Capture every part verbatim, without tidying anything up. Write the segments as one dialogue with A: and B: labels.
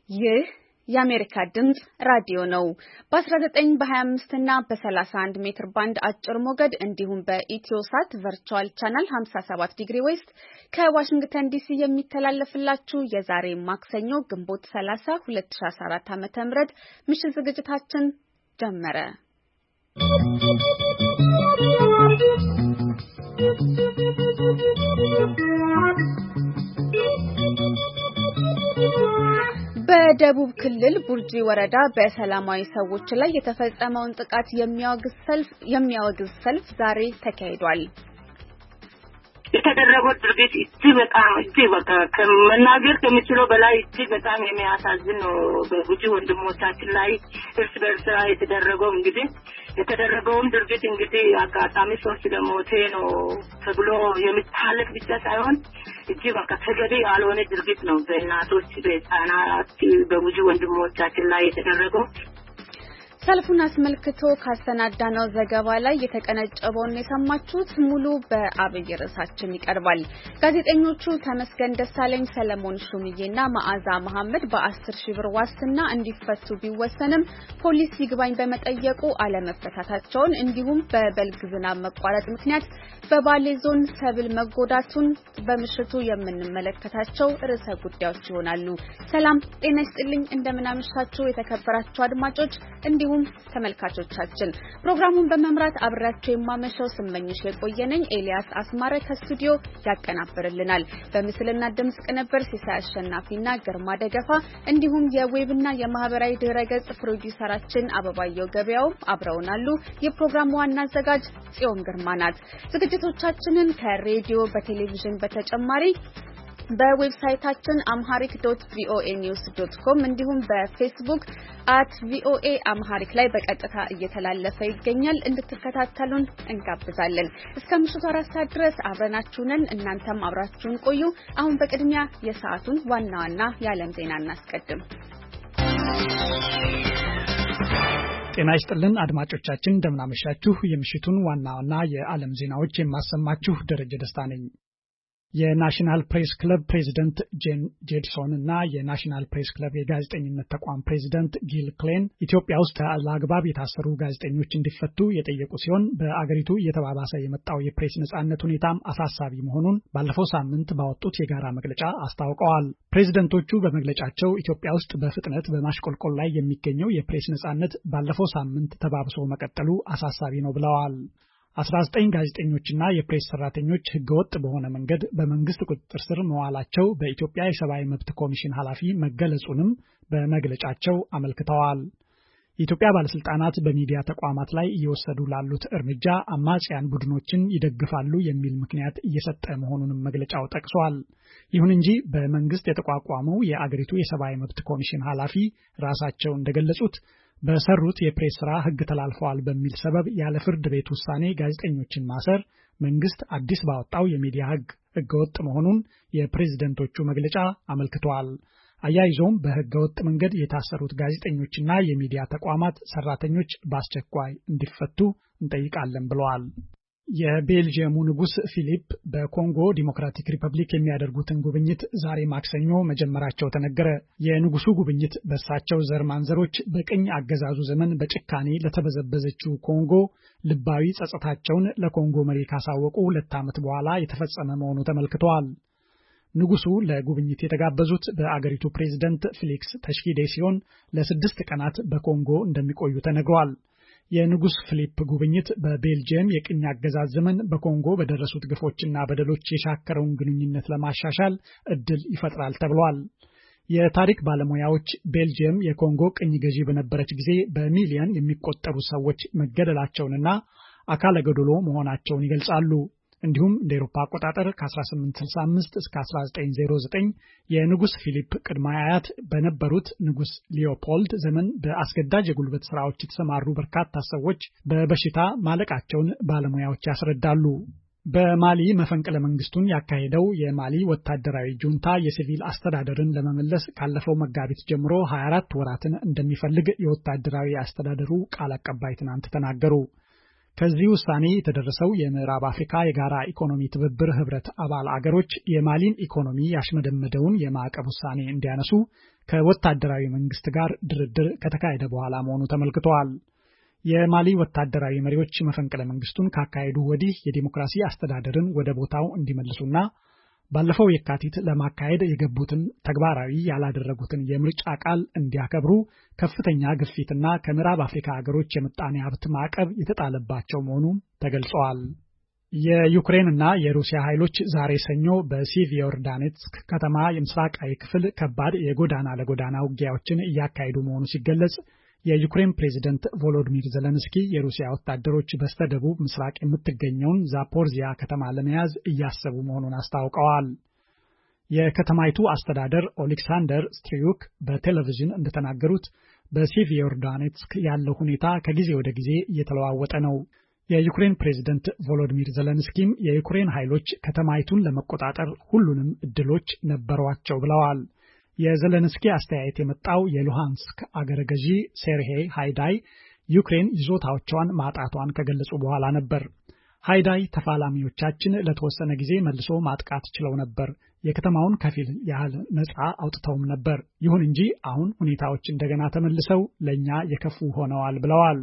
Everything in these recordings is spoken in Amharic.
A: ይህ የአሜሪካ ድምጽ ራዲዮ ነው። በ19 በ25 እና በ31 ሜትር ባንድ አጭር ሞገድ እንዲሁም በኢትዮሳት ቨርቹዋል ቻናል ሃምሳ ሰባት ዲግሪ ዌስት ከዋሽንግተን ዲሲ የሚተላለፍላችሁ የዛሬ ማክሰኞ ግንቦት ሰላሳ ሁለት ሺህ አስራ አራት ዓ.ም ምሽት ዝግጅታችን ጀመረ። በደቡብ ክልል ቡርጂ ወረዳ በሰላማዊ ሰዎች ላይ የተፈጸመውን ጥቃት የሚያወግዝ ሰልፍ የሚያወግዝ ሰልፍ ዛሬ ተካሂዷል።
B: የተደረገው ድርጊት እጅግ በጣም እጅግ በቃ ከመናገር ከሚችለው በላይ እጅግ በጣም የሚያሳዝን ነው። በቡርጂ ወንድሞቻችን ላይ እርስ በርስ የተደረገው እንግዲህ የተደረገውን ድርጊት እንግዲህ አጋጣሚ ሶስት ለሞቴ ነው ተብሎ የሚታለፍ ብቻ ሳይሆን እጅግ በቃ ተገቢ ያልሆነ ድርጊት ነው። በእናቶች በህፃናት በቡርጂ ወንድሞቻችን ላይ የተደረገው
A: ሰልፉን አስመልክቶ ካሰናዳነው ዘገባ ላይ የተቀነጨበውን የሰማችሁት። ሙሉ በአብይ ርዕሳችን ይቀርባል። ጋዜጠኞቹ ተመስገን ደሳለኝ፣ ሰለሞን ሹምዬና መዓዛ መሐመድ በአስር ሺህ ብር ዋስትና እንዲፈቱ ቢወሰንም ፖሊስ ይግባኝ በመጠየቁ አለመፈታታቸውን እንዲሁም በበልግ ዝናብ መቋረጥ ምክንያት በባሌ ዞን ሰብል መጎዳቱን በምሽቱ የምንመለከታቸው ርዕሰ ጉዳዮች ይሆናሉ። ሰላም ጤና ይስጥልኝ፣ እንደምናመሻችሁ የተከበራችሁ አድማጮች እንዲሁም ተመልካቾቻችን። ፕሮግራሙን በመምራት አብራችሁ የማመሻው ስመኝሽ የቆየነኝ። ኤልያስ አስማረ ከስቱዲዮ ያቀናብርልናል። በምስልና ድምጽ ቅንብር ሲሳይ አሸናፊና ግርማ ደገፋ እንዲሁም የዌብና የማህበራዊ ድረገጽ ፕሮዲዩሰራችን አበባየው ገበያው አብረውናሉ። የፕሮግራሙ ዋና አዘጋጅ ጽዮን ግርማ ናት። ዝግጅቶቻችንን ከሬዲዮ በቴሌቪዥን በተጨማሪ በዌብሳይታችን amharic dot voa news dot com እንዲሁም በፌስቡክ at voa amharic ላይ በቀጥታ እየተላለፈ ይገኛል። እንድትከታተሉን እንጋብዛለን። እስከ ምሽቱ አራት ሰዓት ድረስ አብረናችሁ ነን። እናንተም አብራችሁን ቆዩ። አሁን በቅድሚያ የሰዓቱን ዋና ዋና የዓለም ዜና እናስቀድም።
C: ጤና ይስጥልን አድማጮቻችን፣ እንደምናመሻችሁ። የምሽቱን ዋና ዋና የዓለም ዜናዎች የማሰማችሁ ደረጀ ደስታ ነኝ። የናሽናል ፕሬስ ክለብ ፕሬዚደንት ጄን ጄድሶን እና የናሽናል ፕሬስ ክለብ የጋዜጠኝነት ተቋም ፕሬዚደንት ጊል ክሌን ኢትዮጵያ ውስጥ ለአግባብ የታሰሩ ጋዜጠኞች እንዲፈቱ የጠየቁ ሲሆን በአገሪቱ እየተባባሰ የመጣው የፕሬስ ነጻነት ሁኔታም አሳሳቢ መሆኑን ባለፈው ሳምንት ባወጡት የጋራ መግለጫ አስታውቀዋል። ፕሬዚደንቶቹ በመግለጫቸው ኢትዮጵያ ውስጥ በፍጥነት በማሽቆልቆል ላይ የሚገኘው የፕሬስ ነጻነት ባለፈው ሳምንት ተባብሶ መቀጠሉ አሳሳቢ ነው ብለዋል። አስራ ዘጠኝ ጋዜጠኞችና የፕሬስ ሰራተኞች ህገወጥ በሆነ መንገድ በመንግስት ቁጥጥር ስር መዋላቸው በኢትዮጵያ የሰብአዊ መብት ኮሚሽን ኃላፊ መገለጹንም በመግለጫቸው አመልክተዋል። የኢትዮጵያ ባለስልጣናት በሚዲያ ተቋማት ላይ እየወሰዱ ላሉት እርምጃ አማጽያን ቡድኖችን ይደግፋሉ የሚል ምክንያት እየሰጠ መሆኑንም መግለጫው ጠቅሷል። ይሁን እንጂ በመንግስት የተቋቋመው የአገሪቱ የሰብአዊ መብት ኮሚሽን ኃላፊ ራሳቸው እንደገለጹት በሰሩት የፕሬስ ስራ ህግ ተላልፈዋል በሚል ሰበብ ያለ ፍርድ ቤት ውሳኔ ጋዜጠኞችን ማሰር መንግስት አዲስ ባወጣው የሚዲያ ህግ ህገወጥ መሆኑን የፕሬዝደንቶቹ መግለጫ አመልክቷል። አያይዞም በህገወጥ መንገድ የታሰሩት ጋዜጠኞችና የሚዲያ ተቋማት ሰራተኞች በአስቸኳይ እንዲፈቱ እንጠይቃለን ብለዋል። የቤልጂየሙ ንጉስ ፊሊፕ በኮንጎ ዲሞክራቲክ ሪፐብሊክ የሚያደርጉትን ጉብኝት ዛሬ ማክሰኞ መጀመራቸው ተነገረ። የንጉሱ ጉብኝት በእሳቸው ዘር ማንዘሮች በቅኝ አገዛዙ ዘመን በጭካኔ ለተበዘበዘችው ኮንጎ ልባዊ ጸጸታቸውን ለኮንጎ መሪ ካሳወቁ ሁለት ዓመት በኋላ የተፈጸመ መሆኑ ተመልክቷል። ንጉሱ ለጉብኝት የተጋበዙት በአገሪቱ ፕሬዝደንት ፌሊክስ ተሽኪዴ ሲሆን ለስድስት ቀናት በኮንጎ እንደሚቆዩ ተነግሯል። የንጉስ ፊሊፕ ጉብኝት በቤልጂየም የቅኝ አገዛዝ ዘመን በኮንጎ በደረሱት ግፎችና በደሎች የሻከረውን ግንኙነት ለማሻሻል እድል ይፈጥራል ተብሏል። የታሪክ ባለሙያዎች ቤልጂየም የኮንጎ ቅኝ ገዢ በነበረች ጊዜ በሚሊዮን የሚቆጠሩ ሰዎች መገደላቸውንና አካለ ጎደሎ መሆናቸውን ይገልጻሉ። እንዲሁም እንደ አውሮፓ አቆጣጠር ከ1865 እስከ አስራ ዘጠኝ ዜሮ ዘጠኝ የንጉስ ፊሊፕ ቅድመ አያት በነበሩት ንጉስ ሊዮፖልድ ዘመን በአስገዳጅ የጉልበት ስራዎች የተሰማሩ በርካታ ሰዎች በበሽታ ማለቃቸውን ባለሙያዎች ያስረዳሉ። በማሊ መፈንቅለ መንግስቱን ያካሄደው የማሊ ወታደራዊ ጁንታ የሲቪል አስተዳደርን ለመመለስ ካለፈው መጋቢት ጀምሮ ሀያ አራት ወራትን እንደሚፈልግ የወታደራዊ አስተዳደሩ ቃል አቀባይ ትናንት ተናገሩ። ከዚህ ውሳኔ የተደረሰው የምዕራብ አፍሪካ የጋራ ኢኮኖሚ ትብብር ህብረት አባል አገሮች የማሊን ኢኮኖሚ ያሽመደመደውን የማዕቀብ ውሳኔ እንዲያነሱ ከወታደራዊ መንግስት ጋር ድርድር ከተካሄደ በኋላ መሆኑ ተመልክቷል። የማሊ ወታደራዊ መሪዎች መፈንቅለ መንግስቱን ካካሄዱ ወዲህ የዲሞክራሲ አስተዳደርን ወደ ቦታው እንዲመልሱና ባለፈው የካቲት ለማካሄድ የገቡትን ተግባራዊ ያላደረጉትን የምርጫ ቃል እንዲያከብሩ ከፍተኛ ግፊትና ከምዕራብ አፍሪካ ሀገሮች የምጣኔ ሀብት ማዕቀብ የተጣለባቸው መሆኑ ተገልጿል። የዩክሬንና የሩሲያ ኃይሎች ዛሬ ሰኞ በሲቪዮርዳኔትስክ ከተማ የምስራቃዊ ክፍል ከባድ የጎዳና ለጎዳና ውጊያዎችን እያካሄዱ መሆኑ ሲገለጽ የዩክሬን ፕሬዝዳንት ቮሎዲሚር ዜሌንስኪ የሩሲያ ወታደሮች በስተደቡብ ምስራቅ የምትገኘውን ዛፖርዚያ ከተማ ለመያዝ እያሰቡ መሆኑን አስታውቀዋል። የከተማይቱ አስተዳደር ኦሌክሳንደር ስትሪዩክ በቴሌቪዥን እንደተናገሩት በሲቪዮርዳኔትስክ ያለው ሁኔታ ከጊዜ ወደ ጊዜ እየተለዋወጠ ነው። የዩክሬን ፕሬዝዳንት ቮሎዲሚር ዜሌንስኪም የዩክሬን ኃይሎች ከተማይቱን ለመቆጣጠር ሁሉንም እድሎች ነበሯቸው ብለዋል። የዜሌንስኪ አስተያየት የመጣው የሉሃንስክ አገረ ገዢ ሴርሄይ ሃይዳይ ዩክሬን ይዞታዎቿን ማጣቷን ከገለጹ በኋላ ነበር። ሃይዳይ ተፋላሚዎቻችን ለተወሰነ ጊዜ መልሶ ማጥቃት ችለው ነበር፣ የከተማውን ከፊል ያህል ነፃ አውጥተውም ነበር። ይሁን እንጂ አሁን ሁኔታዎች እንደገና ተመልሰው ለኛ የከፉ ሆነዋል ብለዋል።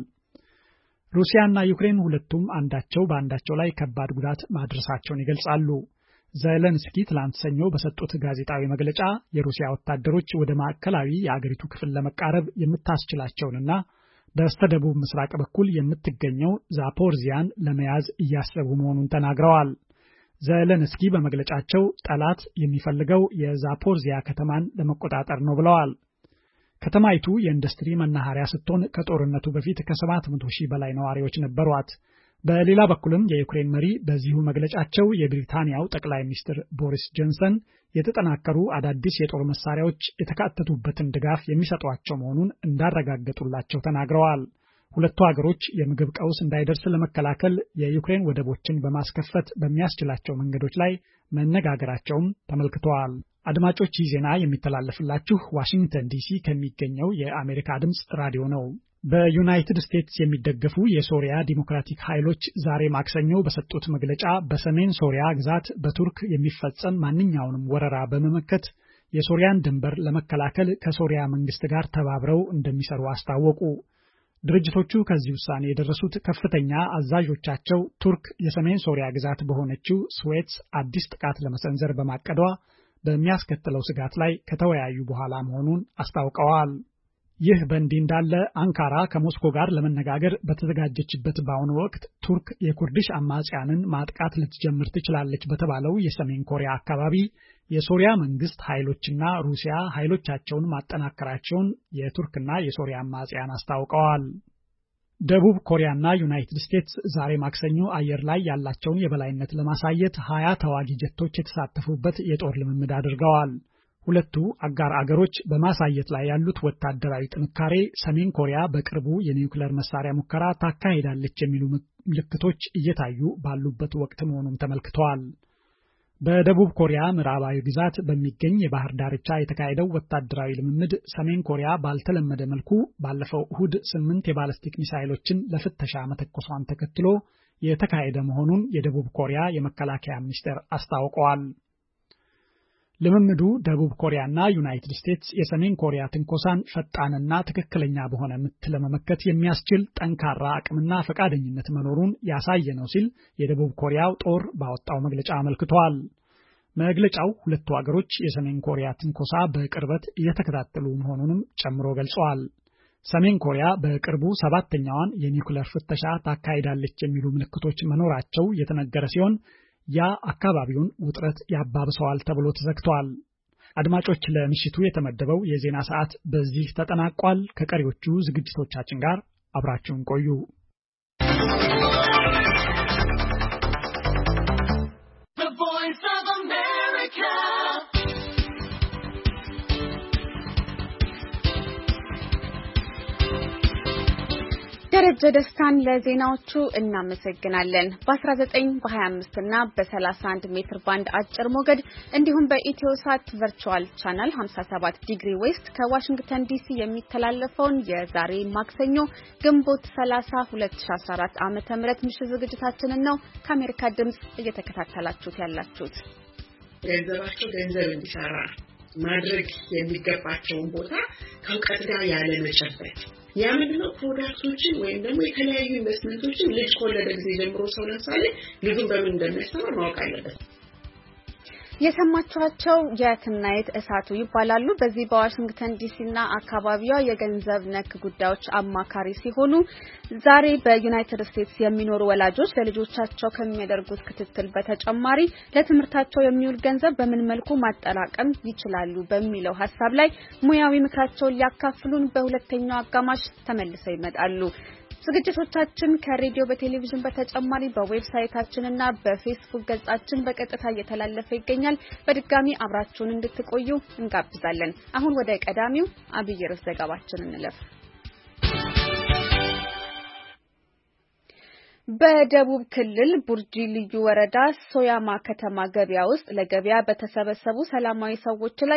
C: ሩሲያና ዩክሬን ሁለቱም አንዳቸው በአንዳቸው ላይ ከባድ ጉዳት ማድረሳቸውን ይገልጻሉ። ዜሌንስኪ ትላንት ሰኞ በሰጡት ጋዜጣዊ መግለጫ የሩሲያ ወታደሮች ወደ ማዕከላዊ የአገሪቱ ክፍል ለመቃረብ የምታስችላቸውንና በስተደቡብ ምስራቅ በኩል የምትገኘው ዛፖርዚያን ለመያዝ እያሰቡ መሆኑን ተናግረዋል። ዜሌንስኪ በመግለጫቸው ጠላት የሚፈልገው የዛፖርዚያ ከተማን ለመቆጣጠር ነው ብለዋል። ከተማይቱ የኢንዱስትሪ መናኸሪያ ስትሆን ከጦርነቱ በፊት ከሰባት መቶ ሺህ በላይ ነዋሪዎች ነበሯት። በሌላ በኩልም የዩክሬን መሪ በዚሁ መግለጫቸው የብሪታንያው ጠቅላይ ሚኒስትር ቦሪስ ጆንሰን የተጠናከሩ አዳዲስ የጦር መሳሪያዎች የተካተቱበትን ድጋፍ የሚሰጧቸው መሆኑን እንዳረጋገጡላቸው ተናግረዋል። ሁለቱ ሀገሮች የምግብ ቀውስ እንዳይደርስ ለመከላከል የዩክሬን ወደቦችን በማስከፈት በሚያስችላቸው መንገዶች ላይ መነጋገራቸውም ተመልክተዋል። አድማጮች ይህ ዜና የሚተላለፍላችሁ ዋሽንግተን ዲሲ ከሚገኘው የአሜሪካ ድምፅ ራዲዮ ነው። በዩናይትድ ስቴትስ የሚደገፉ የሶሪያ ዲሞክራቲክ ኃይሎች ዛሬ ማክሰኞ በሰጡት መግለጫ በሰሜን ሶሪያ ግዛት በቱርክ የሚፈጸም ማንኛውንም ወረራ በመመከት የሶሪያን ድንበር ለመከላከል ከሶሪያ መንግስት ጋር ተባብረው እንደሚሰሩ አስታወቁ። ድርጅቶቹ ከዚህ ውሳኔ የደረሱት ከፍተኛ አዛዦቻቸው ቱርክ የሰሜን ሶሪያ ግዛት በሆነችው ስዌትስ አዲስ ጥቃት ለመሰንዘር በማቀዷ በሚያስከትለው ስጋት ላይ ከተወያዩ በኋላ መሆኑን አስታውቀዋል። ይህ በእንዲህ እንዳለ አንካራ ከሞስኮ ጋር ለመነጋገር በተዘጋጀችበት በአሁኑ ወቅት ቱርክ የኩርዲሽ አማጽያንን ማጥቃት ልትጀምር ትችላለች በተባለው የሰሜን ኮሪያ አካባቢ የሶሪያ መንግስት ኃይሎችና ሩሲያ ኃይሎቻቸውን ማጠናከራቸውን የቱርክና የሶሪያ አማጽያን አስታውቀዋል። ደቡብ ኮሪያና ዩናይትድ ስቴትስ ዛሬ ማክሰኞ አየር ላይ ያላቸውን የበላይነት ለማሳየት ሀያ ተዋጊ ጀቶች የተሳተፉበት የጦር ልምምድ አድርገዋል። ሁለቱ አጋር አገሮች በማሳየት ላይ ያሉት ወታደራዊ ጥንካሬ ሰሜን ኮሪያ በቅርቡ የኒውክሌር መሳሪያ ሙከራ ታካሂዳለች የሚሉ ምልክቶች እየታዩ ባሉበት ወቅት መሆኑን ተመልክተዋል። በደቡብ ኮሪያ ምዕራባዊ ግዛት በሚገኝ የባህር ዳርቻ የተካሄደው ወታደራዊ ልምምድ ሰሜን ኮሪያ ባልተለመደ መልኩ ባለፈው እሁድ ስምንት የባለስቲክ ሚሳይሎችን ለፍተሻ መተኮሷን ተከትሎ የተካሄደ መሆኑን የደቡብ ኮሪያ የመከላከያ ሚኒስቴር አስታውቀዋል። ልምምዱ ደቡብ ኮሪያና ዩናይትድ ስቴትስ የሰሜን ኮሪያ ትንኮሳን ፈጣንና ትክክለኛ በሆነ ምት ለመመከት የሚያስችል ጠንካራ አቅምና ፈቃደኝነት መኖሩን ያሳየ ነው ሲል የደቡብ ኮሪያው ጦር ባወጣው መግለጫ አመልክቷል። መግለጫው ሁለቱ አገሮች የሰሜን ኮሪያ ትንኮሳ በቅርበት እየተከታተሉ መሆኑንም ጨምሮ ገልጸዋል። ሰሜን ኮሪያ በቅርቡ ሰባተኛዋን የኒውክሌር ፍተሻ ታካሂዳለች የሚሉ ምልክቶች መኖራቸው የተነገረ ሲሆን ያ አካባቢውን ውጥረት ያባብሰዋል ተብሎ ተዘግቷል። አድማጮች ለምሽቱ የተመደበው የዜና ሰዓት በዚህ ተጠናቋል። ከቀሪዎቹ ዝግጅቶቻችን ጋር አብራችሁን ቆዩ።
A: ደረጀ ደስታን ለዜናዎቹ እናመሰግናለን። በ19 በ25 እና በ31 ሜትር ባንድ አጭር ሞገድ እንዲሁም በኢትዮሳት ቨርቹዋል ቻናል ሃምሳ ሰባት ዲግሪ ዌስት ከዋሽንግተን ዲሲ የሚተላለፈውን የዛሬ ማክሰኞ ግንቦት ሰላሳ ሁለት ሺህ አስራ አራት ዓመተ ምህረት ምሽት ዝግጅታችንን ነው ከአሜሪካ ድምጽ እየተከታተላችሁት ያላችሁት።
D: ገንዘባቸው ገንዘብ እንዲሰራ ማድረግ የሚገባቸውን ቦታ ከውቀት ጋር ያለ መጨፈት ያምንነው ፕሮዳክቶችን ወይም ደግሞ የተለያዩ ኢንቨስትመንቶችን ልጅ ከወለደ ጊዜ ጀምሮ ሰው ለምሳሌ ልጁን በምን እንደሚያስተምር ማወቅ አለበት።
A: የሰማችኋቸው የትናየት እሳቱ ይባላሉ። በዚህ በዋሽንግተን ዲሲና አካባቢዋ የገንዘብ ነክ ጉዳዮች አማካሪ ሲሆኑ ዛሬ በዩናይትድ ስቴትስ የሚኖሩ ወላጆች ለልጆቻቸው ከሚያደርጉት ክትትል በተጨማሪ ለትምህርታቸው የሚውል ገንዘብ በምን መልኩ ማጠራቀም ይችላሉ በሚለው ሐሳብ ላይ ሙያዊ ምክራቸውን ሊያካፍሉን በሁለተኛው አጋማሽ ተመልሰው ይመጣሉ። ዝግጅቶቻችን ከሬዲዮ በቴሌቪዥን በተጨማሪ በዌብሳይታችንና በፌስቡክ ገጻችን በቀጥታ እየተላለፈ ይገኛል። በድጋሚ አብራችሁን እንድትቆዩ እንጋብዛለን። አሁን ወደ ቀዳሚው አብይ ርዕስ ዘገባችን እንለፍ። በደቡብ ክልል ቡርጂ ልዩ ወረዳ ሶያማ ከተማ ገበያ ውስጥ ለገበያ በተሰበሰቡ ሰላማዊ ሰዎች ላይ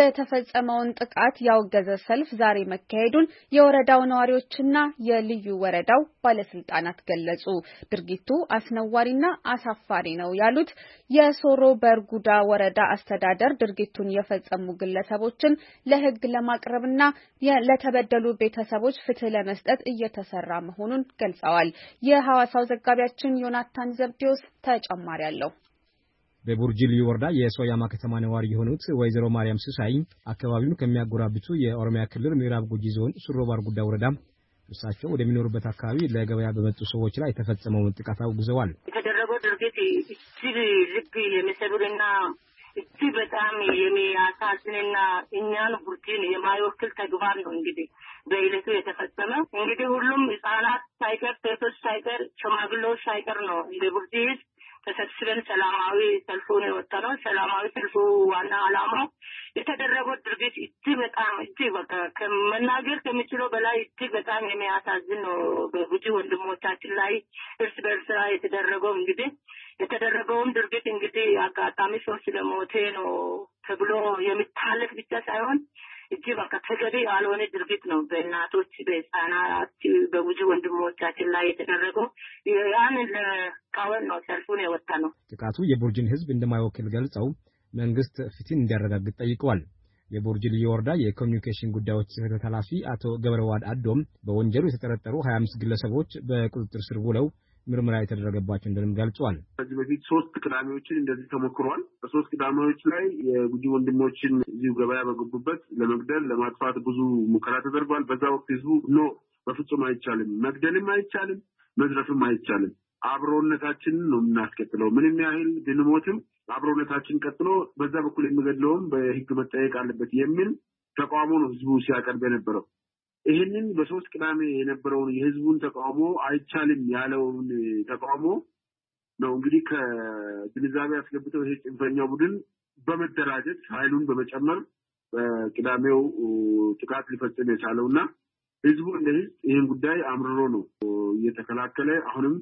A: የተፈጸመውን ጥቃት ያወገዘ ሰልፍ ዛሬ መካሄዱን የወረዳው ነዋሪዎችና የልዩ ወረዳው ባለስልጣናት ገለጹ። ድርጊቱ አስነዋሪና አሳፋሪ ነው ያሉት የሶሮ በርጉዳ ወረዳ አስተዳደር ድርጊቱን የፈጸሙ ግለሰቦችን ለሕግ ለማቅረብና ለተበደሉ ቤተሰቦች ፍትህ ለመስጠት እየተሰራ መሆኑን ገልጸዋል። የሐዋሳው ዘጋቢያችን ዮናታን ዘብዴዎስ ተጨማሪ አለው።
E: በቡርጂ ልዩ ወረዳ የሶያማ ከተማ ነዋሪ የሆኑት ወይዘሮ ማርያም ስሳይ አካባቢውን ከሚያጎራብቱ የኦሮሚያ ክልል ምዕራብ ጉጂ ዞን ሱሮ ባርጉዳ ወረዳ እሳቸው ወደሚኖሩበት አካባቢ ለገበያ በመጡ ሰዎች ላይ የተፈጸመውን ጥቃት አውግዘዋል።
B: የተደረገው ድርጊት እጅግ ልብ የሚሰብርና እጅግ በጣም የሚያሳዝንና እኛን ቡርጂን የማይወክል ተግባር ነው። እንግዲህ በእለቱ የተፈጸመ እንግዲህ ሁሉም ህጻናት ሳይቀር ሴቶች ሳይቀር ሽማግሌዎች ሳይቀር ነው እንደ ቡርጂ ህዝብ ተሰብስበን ሰላማዊ ሰልፉን የወጣነው። ሰላማዊ ሰልፉ ዋና ዓላማው የተደረገው ድርጊት እጅግ በጣም እጅግ በቃ ከመናገር ከሚችለው በላይ እጅግ በጣም የሚያሳዝን ነው። በቡርጂ ወንድሞቻችን ላይ እርስ በርስ ላይ የተደረገው እንግዲህ የተደረገውን ድርጊት እንግዲህ አጋጣሚ ሰው ስለሞተ ነው ተብሎ የሚታለፍ ብቻ ሳይሆን እጅግ በቃ ተገቢ ያልሆነ ድርጊት ነው። በእናቶች በህፃናት በቡርጂ ወንድሞቻችን ላይ የተደረገው ያንን ለቃወን ነው ሰልፉን የወጣነው።
E: ጥቃቱ የቡርጂን ህዝብ እንደማይወክል ገልጸው መንግስት ፍትህን እንዲያረጋግጥ ጠይቀዋል። የቡርጂ ልዩ ወረዳ የኮሚኒኬሽን ጉዳዮች ጽሕፈት ኃላፊ አቶ ገብረዋድ አዶም በወንጀሉ የተጠረጠሩ ሀያ አምስት ግለሰቦች በቁጥጥር ስር ውለው ምርመራ የተደረገባቸው እንደሆነ ገልጿል።
F: ከዚህ በፊት ሶስት ቅዳሜዎችን እንደዚህ ተሞክሯል። በሶስት ቅዳሜዎች ላይ የቡርጂ ወንድሞችን እዚሁ ገበያ በገቡበት ለመግደል ለማጥፋት ብዙ ሙከራ ተደርጓል። በዛ ወቅት ህዝቡ ኖ በፍጹም አይቻልም፣ መግደልም አይቻልም፣ መዝረፍም አይቻልም፣ አብሮነታችንን ነው የምናስቀጥለው፣ ምንም ያህል ብንሞትም አብሮነታችን ቀጥሎ በዛ በኩል የሚገድለውም በህግ መጠየቅ አለበት የሚል ተቃውሞ ነው ህዝቡ ሲያቀርብ የነበረው። ይህንን በሶስት ቅዳሜ የነበረውን የህዝቡን ተቃውሞ አይቻልም ያለውን ተቃውሞ ነው እንግዲህ ከግንዛቤ አስገብተው ይሄ ጽንፈኛው ቡድን በመደራጀት ኃይሉን በመጨመር በቅዳሜው ጥቃት ሊፈጽም የቻለውና ህዝቡ እንደ ህዝብ ይህን ጉዳይ አምርሮ ነው እየተከላከለ አሁንም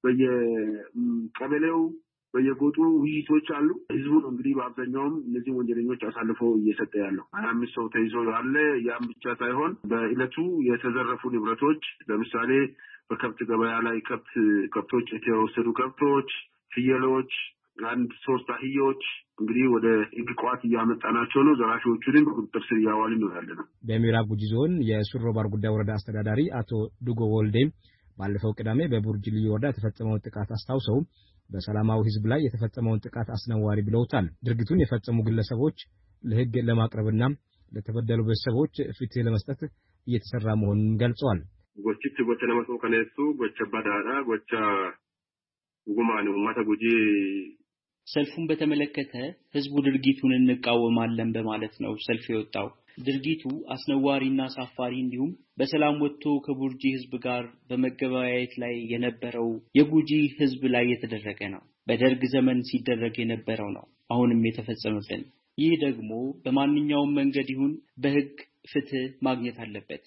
F: በየቀበሌው በየጎጡ ውይይቶች አሉ። ህዝቡ ነው እንግዲህ በአብዛኛውም እነዚህ ወንጀለኞች አሳልፈው እየሰጠ ያለው። ሀያ አምስት ሰው ተይዞ ያለ ያም ብቻ ሳይሆን በእለቱ የተዘረፉ ንብረቶች ለምሳሌ በከብት ገበያ ላይ ከብት ከብቶች የተወሰዱ ከብቶች፣ ፍየሎች፣ አንድ ሶስት አህዮች እንግዲህ ወደ ህግ ቋት እያመጣናቸው ነው። ዘራፊዎቹንም በቁጥጥር ስር እያዋልን ነው ያለነው።
E: በምዕራብ ጉጂ ዞን የሱሮ ባርጉዳ ወረዳ አስተዳዳሪ አቶ ዱጎ ወልዴ ባለፈው ቅዳሜ በቡርጂ ልዩ ወረዳ የተፈጸመውን ጥቃት አስታውሰው በሰላማዊ ህዝብ ላይ የተፈጸመውን ጥቃት አስነዋሪ ብለውታል። ድርጊቱን የፈጸሙ ግለሰቦች ለህግ ለማቅረብና ለተበደሉ ቤተሰቦች ፍትህ ለመስጠት እየተሰራ መሆኑን ገልጸዋል።
F: ጎችት ጎቸ ለማሶ ከነሱ ጎቸ ባዳራ ጎቸ ጉማኑ ማታ ጉጂ
G: ሰልፉን በተመለከተ ህዝቡ ድርጊቱን እንቃወማለን በማለት ነው ሰልፍ የወጣው። ድርጊቱ አስነዋሪና አሳፋሪ እንዲሁም በሰላም ወጥቶ ከቡርጂ ህዝብ ጋር በመገበያየት ላይ የነበረው የጉጂ ህዝብ ላይ የተደረገ ነው። በደርግ ዘመን ሲደረግ የነበረው ነው አሁንም የተፈጸመብን። ይህ ደግሞ በማንኛውም መንገድ ይሁን በህግ ፍትህ ማግኘት አለበት።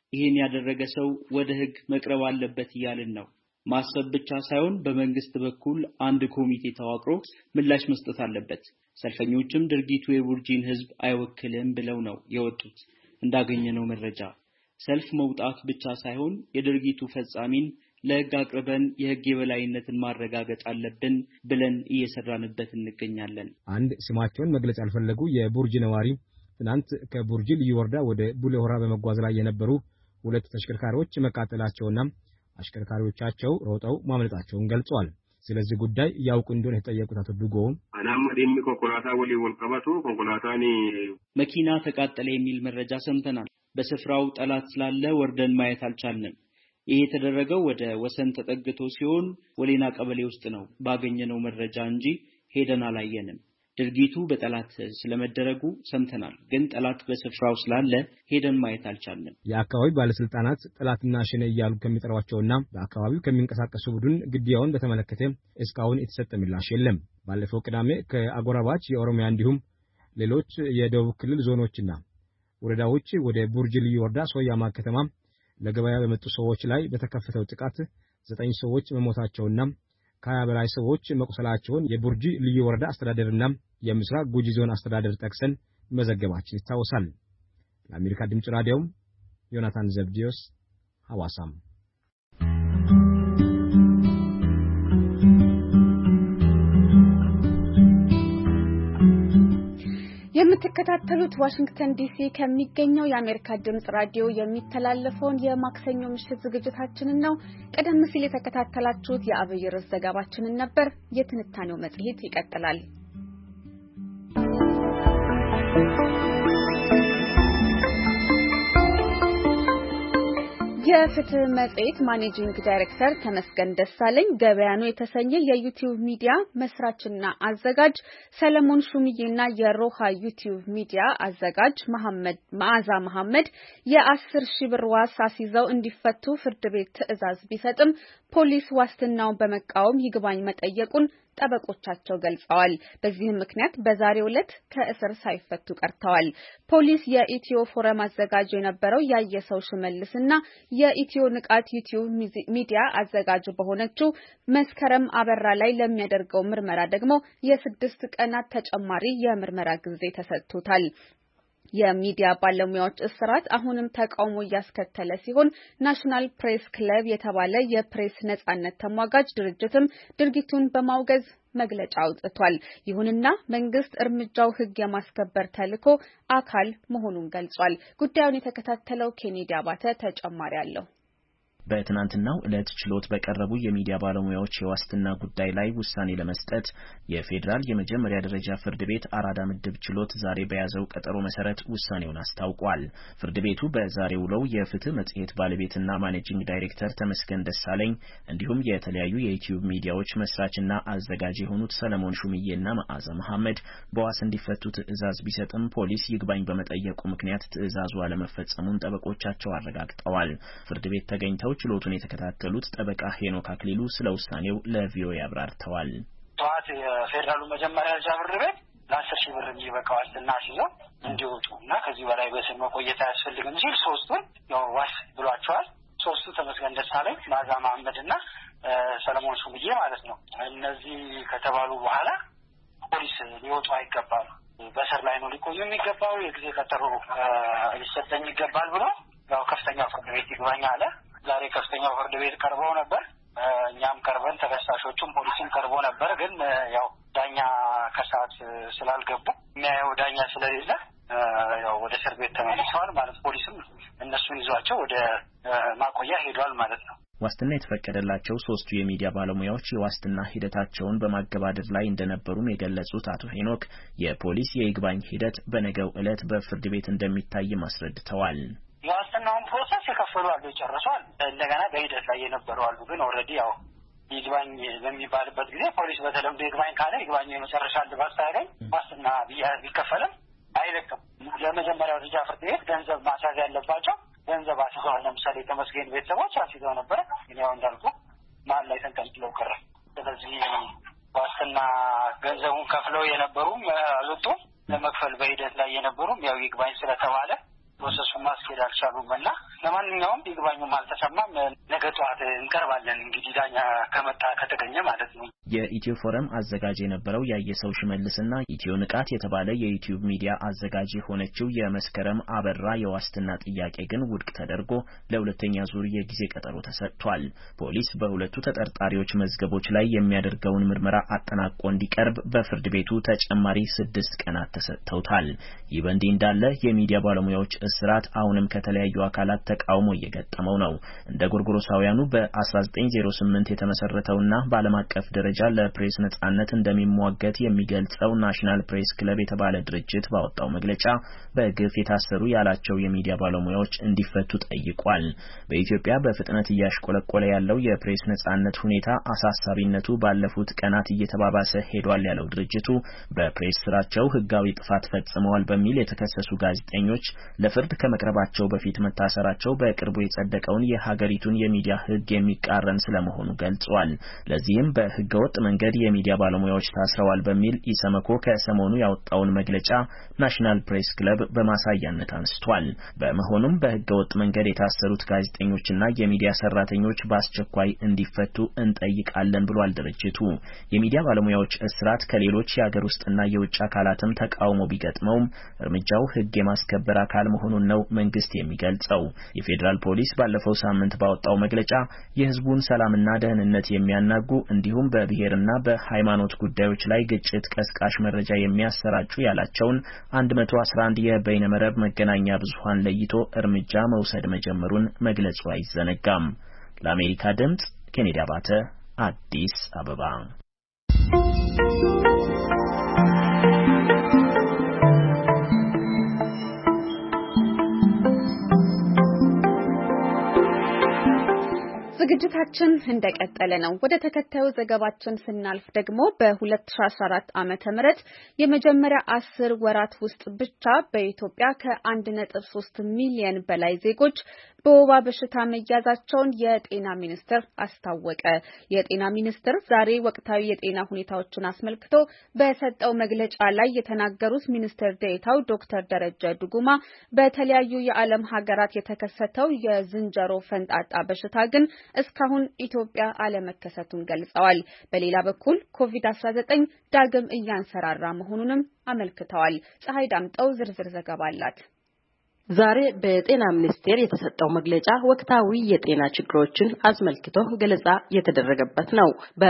G: ይሄን ያደረገ ሰው ወደ ህግ መቅረብ አለበት ይያልን ነው። ማሰብ ብቻ ሳይሆን በመንግስት በኩል አንድ ኮሚቴ ተዋቅሮ ምላሽ መስጠት አለበት። ሰልፈኞችም ድርጊቱ የቡርጂን ህዝብ አይወክልም ብለው ነው የወጡት። እንዳገኘነው መረጃ ሰልፍ መውጣት ብቻ ሳይሆን የድርጊቱ ፈጻሚን ለህግ አቅርበን የህግ የበላይነትን ማረጋገጥ አለብን ብለን እየሰራንበት እንገኛለን።
E: አንድ ስማቸውን መግለጽ ያልፈለጉ የቡርጂ ነዋሪ ትናንት ከቡርጂ ልዩ ወረዳ ወደ ቡሌ ሆራ በመጓዝ ላይ የነበሩ ሁለት ተሽከርካሪዎች መቃጠላቸውና አሽከርካሪዎቻቸው ሮጠው ማምለጣቸውን ገልጸዋል። ስለዚህ ጉዳይ ያውቁ እንደሆነ የተጠየቁት አቶ ዱጎ
F: አናም ደም ኮንኮላታ ወሊ ወልቀባቱ ኮንኮላታኒ
G: መኪና ተቃጠለ የሚል መረጃ ሰምተናል። በስፍራው ጠላት ስላለ ወርደን ማየት አልቻልንም። ይሄ የተደረገው ወደ ወሰን ተጠግቶ ሲሆን ወሌና ቀበሌ ውስጥ ነው ባገኘነው መረጃ እንጂ ሄደን አላየንም። ድርጊቱ በጠላት ስለመደረጉ ሰምተናል፣ ግን ጠላት በስፍራው ስላለ ሄደን ማየት አልቻልንም።
E: የአካባቢ ባለስልጣናት ጠላትና ሸኔ እያሉ ከሚጠሯቸውና በአካባቢው ከሚንቀሳቀሱ ቡድን ግድያውን በተመለከተ እስካሁን የተሰጠ ምላሽ የለም። ባለፈው ቅዳሜ ከአጎራባች የኦሮሚያ እንዲሁም ሌሎች የደቡብ ክልል ዞኖችና ወረዳዎች ወደ ቡርጂ ልዩ ወረዳ ሶያማ ከተማ ለገበያ በመጡ ሰዎች ላይ በተከፈተው ጥቃት ዘጠኝ ሰዎች መሞታቸውና ከሀያ በላይ ሰዎች መቁሰላቸውን የቡርጂ ልዩ ወረዳ አስተዳደርና የምስራቅ ጉጂ ዞን አስተዳደር ጠቅሰን መዘገባችን ይታወሳል። ለአሜሪካ ድምጽ ራዲዮ ዮናታን ዘብዲዮስ ሐዋሳም።
A: የምትከታተሉት ዋሽንግተን ዲሲ ከሚገኘው የአሜሪካ ድምጽ ራዲዮ የሚተላለፈውን የማክሰኞ ምሽት ዝግጅታችንን ነው። ቀደም ሲል የተከታተላችሁት የአብይ ርዕስ ዘገባችንን ነበር። የትንታኔው መጽሔት ይቀጥላል። የፍትህ መጽሔት ማኔጂንግ ዳይሬክተር ተመስገን ደሳለኝ ገበያኑ የተሰኘ የዩቲዩብ ሚዲያ መስራችና አዘጋጅ ሰለሞን ሹምዬና የሮሃ ዩቲዩብ ሚዲያ አዘጋጅ መሐመድ ማአዛ መሐመድ የአስር ሺህ ብር ዋስ አስይዘው እንዲፈቱ ፍርድ ቤት ትዕዛዝ ቢሰጥም ፖሊስ ዋስትናውን በመቃወም ይግባኝ መጠየቁን ጠበቆቻቸው ገልጸዋል። በዚህም ምክንያት በዛሬው ዕለት ከእስር ሳይፈቱ ቀርተዋል። ፖሊስ የኢትዮ ፎረም አዘጋጅ የነበረው ያየሰው ሽመልስና የኢትዮ ንቃት ዩቲዩብ ሚዲያ አዘጋጅ በሆነችው መስከረም አበራ ላይ ለሚያደርገው ምርመራ ደግሞ የስድስት ቀናት ተጨማሪ የምርመራ ጊዜ ተሰጥቶታል። የሚዲያ ባለሙያዎች እስራት አሁንም ተቃውሞ እያስከተለ ሲሆን ናሽናል ፕሬስ ክለብ የተባለ የፕሬስ ነጻነት ተሟጋጅ ድርጅትም ድርጊቱን በማውገዝ መግለጫ አውጥቷል። ይሁንና መንግስት እርምጃው ሕግ የማስከበር ተልዕኮ አካል መሆኑን ገልጿል። ጉዳዩን የተከታተለው ኬኔዲ አባተ ተጨማሪ አለው።
H: በትናንትናው ዕለት ችሎት በቀረቡ የሚዲያ ባለሙያዎች የዋስትና ጉዳይ ላይ ውሳኔ ለመስጠት የፌዴራል የመጀመሪያ ደረጃ ፍርድ ቤት አራዳ ምድብ ችሎት ዛሬ በያዘው ቀጠሮ መሰረት ውሳኔውን አስታውቋል። ፍርድ ቤቱ በዛሬው ውለው የፍትህ መጽሔት ባለቤትና ማኔጂንግ ዳይሬክተር ተመስገን ደሳለኝ እንዲሁም የተለያዩ የዩቲዩብ ሚዲያዎች መስራችና አዘጋጅ የሆኑት ሰለሞን ሹምዬና መዓዛ መሐመድ በዋስ እንዲፈቱ ትዕዛዝ ቢሰጥም ፖሊስ ይግባኝ በመጠየቁ ምክንያት ትዕዛዙ አለመፈጸሙን ጠበቆቻቸው አረጋግጠዋል። ፍርድ ቤት ተገኝተው ችሎቱን የተከታተሉት ጠበቃ ሄኖክ አክሊሉ ስለ ውሳኔው ለቪኦኤ አብራርተዋል።
I: ጠዋት የፌዴራሉ መጀመሪያ ደረጃ ፍርድ ቤት ለአስር ሺህ ብር የሚበቃው ዋስትና አስይዘው እንዲወጡ እና ከዚህ በላይ በስር መቆየት አያስፈልግም ሲል ሶስቱን ያው ዋስ ብሏቸዋል። ሶስቱ ተመስገን ደሳለኝ፣ መዓዛ መሐመድ እና ሰለሞን ሹምዬ ማለት ነው። እነዚህ ከተባሉ በኋላ ፖሊስ ሊወጡ አይገባሉ፣ በስር ላይ ነው ሊቆዩ የሚገባው፣ የጊዜ ቀጠሮ ሊሰጠኝ ይገባል ብሎ ያው ከፍተኛው ፍርድ ቤት ይግባኝ አለ። ዛሬ ከፍተኛው ፍርድ ቤት ቀርበው ነበር። እኛም ቀርበን ተከሳሾቹም ፖሊስም ቀርቦ ነበር። ግን ያው ዳኛ ከሰዓት ስላልገቡ የሚያየው ዳኛ ስለሌለ ያው ወደ እስር ቤት ተመልሰዋል ማለት ፖሊስም እነሱን ይዟቸው ወደ ማቆያ ሄዷል ማለት ነው።
H: ዋስትና የተፈቀደላቸው ሶስቱ የሚዲያ ባለሙያዎች የዋስትና ሂደታቸውን በማገባደድ ላይ እንደነበሩም የገለጹት አቶ ሄኖክ የፖሊስ የይግባኝ ሂደት በነገው ዕለት በፍርድ ቤት እንደሚታይ አስረድተዋል።
I: የዋስትናውን ፕሮሰስ የከፈሉ አሉ፣ ይጨርሷል። እንደገና በሂደት ላይ የነበሩ አሉ። ግን ኦልሬዲ ያው ይግባኝ በሚባልበት ጊዜ ፖሊስ በተለምዶ ይግባኝ ካለ ይግባኝ የመጨረሻ ልባት ሳያገኝ ዋስትና ቢከፈልም አይለቅም። ለመጀመሪያው ደረጃ ፍርድ ቤት ገንዘብ ማስያዝ ያለባቸው ገንዘብ አስይዘዋል። ለምሳሌ የተመስገን ቤተሰቦች አስይዘው ነበረ፣ ግን ያው እንዳልኩ መሀል ላይ ተንጠልጥለው ቀረ። ስለዚህ ዋስትና ገንዘቡን ከፍለው የነበሩም አልወጡም፣ ለመክፈል በሂደት ላይ የነበሩም ያው ይግባኝ ስለተባለ ፕሮሰሱን ማስኬድ አልቻሉምና ለማንኛውም ይግባኙም አልተሰማም። ነገ ጠዋት እንቀርባለን እንግዲህ ዳኛ ከመጣ ከተገኘ ማለት ነው።
H: የኢትዮ ፎረም አዘጋጅ የነበረው ያየሰው ሽመልስና ኢትዮ ንቃት የተባለ የዩቲዩብ ሚዲያ አዘጋጅ የሆነችው የመስከረም አበራ የዋስትና ጥያቄ ግን ውድቅ ተደርጎ ለሁለተኛ ዙር የጊዜ ቀጠሮ ተሰጥቷል። ፖሊስ በሁለቱ ተጠርጣሪዎች መዝገቦች ላይ የሚያደርገውን ምርመራ አጠናቆ እንዲቀርብ በፍርድ ቤቱ ተጨማሪ ስድስት ቀናት ተሰጥተውታል። ይህ በእንዲህ እንዳለ የሚዲያ ባለሙያዎች እስራት አሁንም ከተለያዩ አካላት ተቃውሞ እየገጠመው ነው። እንደ ጎርጎሮሳውያኑ በ1908 የተመሰረተውና በዓለም አቀፍ ደረጃ ለፕሬስ ነጻነት እንደሚሟገት የሚገልጸው ናሽናል ፕሬስ ክለብ የተባለ ድርጅት ባወጣው መግለጫ በግፍ የታሰሩ ያላቸው የሚዲያ ባለሙያዎች እንዲፈቱ ጠይቋል። በኢትዮጵያ በፍጥነት እያሽቆለቆለ ያለው የፕሬስ ነጻነት ሁኔታ አሳሳቢነቱ ባለፉት ቀናት እየተባባሰ ሄዷል ያለው ድርጅቱ በፕሬስ ስራቸው ህጋዊ ጥፋት ፈጽመዋል በሚል የተከሰሱ ጋዜጠኞች ለፍርድ ከመቅረባቸው በፊት መታሰራቸው በቅርቡ የጸደቀውን የሀገሪቱን የሚዲያ ህግ የሚቃረን ስለመሆኑ ገልጿል። ለዚህም በህገወጥ መንገድ የሚዲያ ባለሙያዎች ታስረዋል በሚል ኢሰመኮ ከሰሞኑ ያወጣውን መግለጫ ናሽናል ፕሬስ ክለብ በማሳያነት አንስቷል። በመሆኑም በህገወጥ መንገድ የታሰሩት ጋዜጠኞችና የሚዲያ ሰራተኞች በአስቸኳይ እንዲፈቱ እንጠይቃለን ብሏል ድርጅቱ። የሚዲያ ባለሙያዎች እስራት ከሌሎች የሀገር ውስጥና የውጭ አካላትም ተቃውሞ ቢገጥመውም እርምጃው ህግ የማስከበር አካል መሆኑን ነው መንግስት የሚገልጸው። የፌዴራል ፖሊስ ባለፈው ሳምንት ባወጣው መግለጫ የህዝቡን ሰላምና ደህንነት የሚያናጉ እንዲሁም በብሔርና በሃይማኖት ጉዳዮች ላይ ግጭት ቀስቃሽ መረጃ የሚያሰራጩ ያላቸውን one hundred eleven የበይነመረብ መገናኛ ብዙሃን ለይቶ እርምጃ መውሰድ መጀመሩን መግለጹ አይዘነጋም። ለአሜሪካ ድምጽ ኬኔዲ አባተ አዲስ አበባ።
A: ዝግጅታችን እንደቀጠለ ነው። ወደ ተከታዩ ዘገባችን ስናልፍ ደግሞ በ2014 ዓመተ ምህረት የመጀመሪያ አስር ወራት ውስጥ ብቻ በኢትዮጵያ ከአንድ ነጥብ ሶስት ሚሊዮን በላይ ዜጎች በወባ በሽታ መያዛቸውን የጤና ሚኒስቴር አስታወቀ። የጤና ሚኒስቴር ዛሬ ወቅታዊ የጤና ሁኔታዎችን አስመልክቶ በሰጠው መግለጫ ላይ የተናገሩት ሚኒስትር ዴኤታው ዶክተር ደረጀ ዱጉማ በተለያዩ የዓለም ሀገራት የተከሰተው የዝንጀሮ ፈንጣጣ በሽታ ግን እስካሁን ኢትዮጵያ አለመከሰቱን ገልጸዋል። በሌላ በኩል ኮቪድ አስራ ዘጠኝ ዳግም እያንሰራራ መሆኑንም አመልክተዋል። ፀሐይ ዳምጠው ዝርዝር ዘገባ አላት።
J: ዛሬ በጤና ሚኒስቴር የተሰጠው መግለጫ ወቅታዊ የጤና ችግሮችን አስመልክቶ ገለጻ የተደረገበት ነው።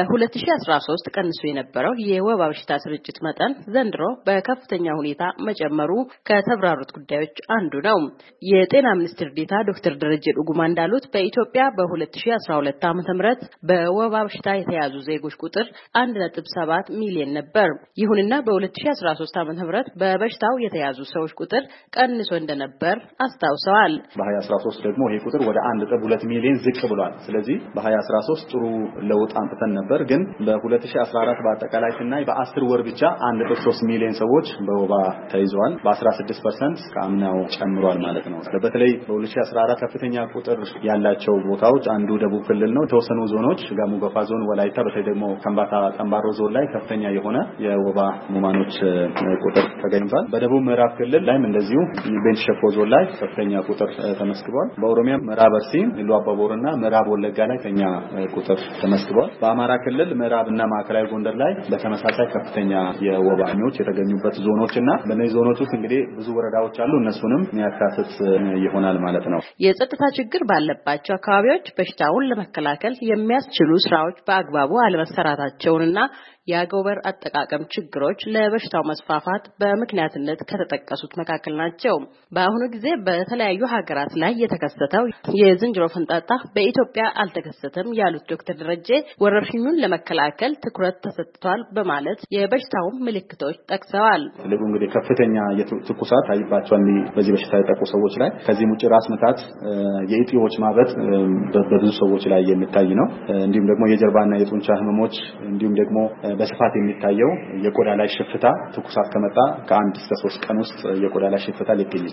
J: በ2013 ቀንሶ የነበረው የወባ በሽታ ስርጭት መጠን ዘንድሮ በከፍተኛ ሁኔታ መጨመሩ ከተብራሩት ጉዳዮች አንዱ ነው። የጤና ሚኒስትር ዴኤታ ዶክተር ደረጀ ዱጉማ እንዳሉት በኢትዮጵያ በ2012 ዓመተ ምህረት በወባ በሽታ የተያዙ ዜጎች ቁጥር one point seven ሚሊዮን ነበር። ይሁንና በ2013 ዓመተ ምህረት በበሽታው የተያዙ ሰዎች ቁጥር ቀንሶ እንደነበር አስታውሰዋል።
K: በ2013 ደግሞ ይሄ ቁጥር ወደ one point two ሚሊዮን ዝቅ ብሏል። ስለዚህ በ2013 ጥሩ ለውጥ አንተን ነበር፣ ግን በ2014 በአጠቃላይ ስናይ በ10 ወር ብቻ one point three ሚሊዮን ሰዎች በወባ ተይዘዋል። በ16 ፐርሰንት ከአምናው ጨምሯል ማለት ነው። በተለይ በ2014 ከፍተኛ ቁጥር ያላቸው ቦታዎች አንዱ ደቡብ ክልል ነው። የተወሰኑ ዞኖች ጋሞ ጎፋ ዞን፣ ወላይታ፣ በተለይ ደግሞ ከምባታ ጠምባሮ ዞን ላይ ከፍተኛ የሆነ የወባ ህሙማኖች ቁጥር ተገኝቷል። በደቡብ ምዕራብ ክልል ላይም እንደዚሁ ቤንች ሸኮ ዞን ላይ ከፍተኛ ቁጥር ተመስግቧል። በኦሮሚያ ምዕራብ አርሲ፣ ኢሉ አባቦርና ምዕራብ ወለጋ ላይ ከፍተኛ ቁጥር ተመስግቧል። በአማራ ክልል ምዕራብና ማዕከላዊ ጎንደር ላይ በተመሳሳይ ከፍተኛ የወባኞች የተገኙበት ዞኖችና በእነዚህ ዞኖች ውስጥ እንግዲህ ብዙ ወረዳዎች አሉ። እነሱንም የሚያካትት ይሆናል ማለት ነው።
J: የጸጥታ ችግር ባለባቸው አካባቢዎች በሽታውን ለመከላከል የሚያስችሉ ስራዎች በአግባቡ አለመሰራታቸውንና የአጎበር አጠቃቀም ችግሮች ለበሽታው መስፋፋት በምክንያትነት ከተጠቀሱት መካከል ናቸው። በአሁኑ ጊዜ በተለያዩ ሀገራት ላይ የተከሰተው የዝንጀሮ ፈንጣጣ በኢትዮጵያ አልተከሰተም ያሉት ዶክተር ደረጀ ወረርሽኙን ለመከላከል ትኩረት ተሰጥቷል በማለት የበሽታውን ምልክቶች ጠቅሰዋል።
K: ስለዚህ እንግዲህ ከፍተኛ የትኩሳት አይባቸዋል በዚህ በሽታ የጠቁ ሰዎች ላይ። ከዚህም ውጭ ራስ ምታት፣ የእጢዎች ማበጥ በብዙ ሰዎች ላይ የሚታይ ነው። እንዲሁም ደግሞ የጀርባና የጡንቻ ህመሞች፣ እንዲሁም ደግሞ በስፋት የሚታየው የቆዳ ላይ ሽፍታ ትኩሳት ከመጣ ከአንድ እስከ ሶስት ቀን ውስጥ የቆዳ ላይ ሽፍታ ሊገኝ ይችላል።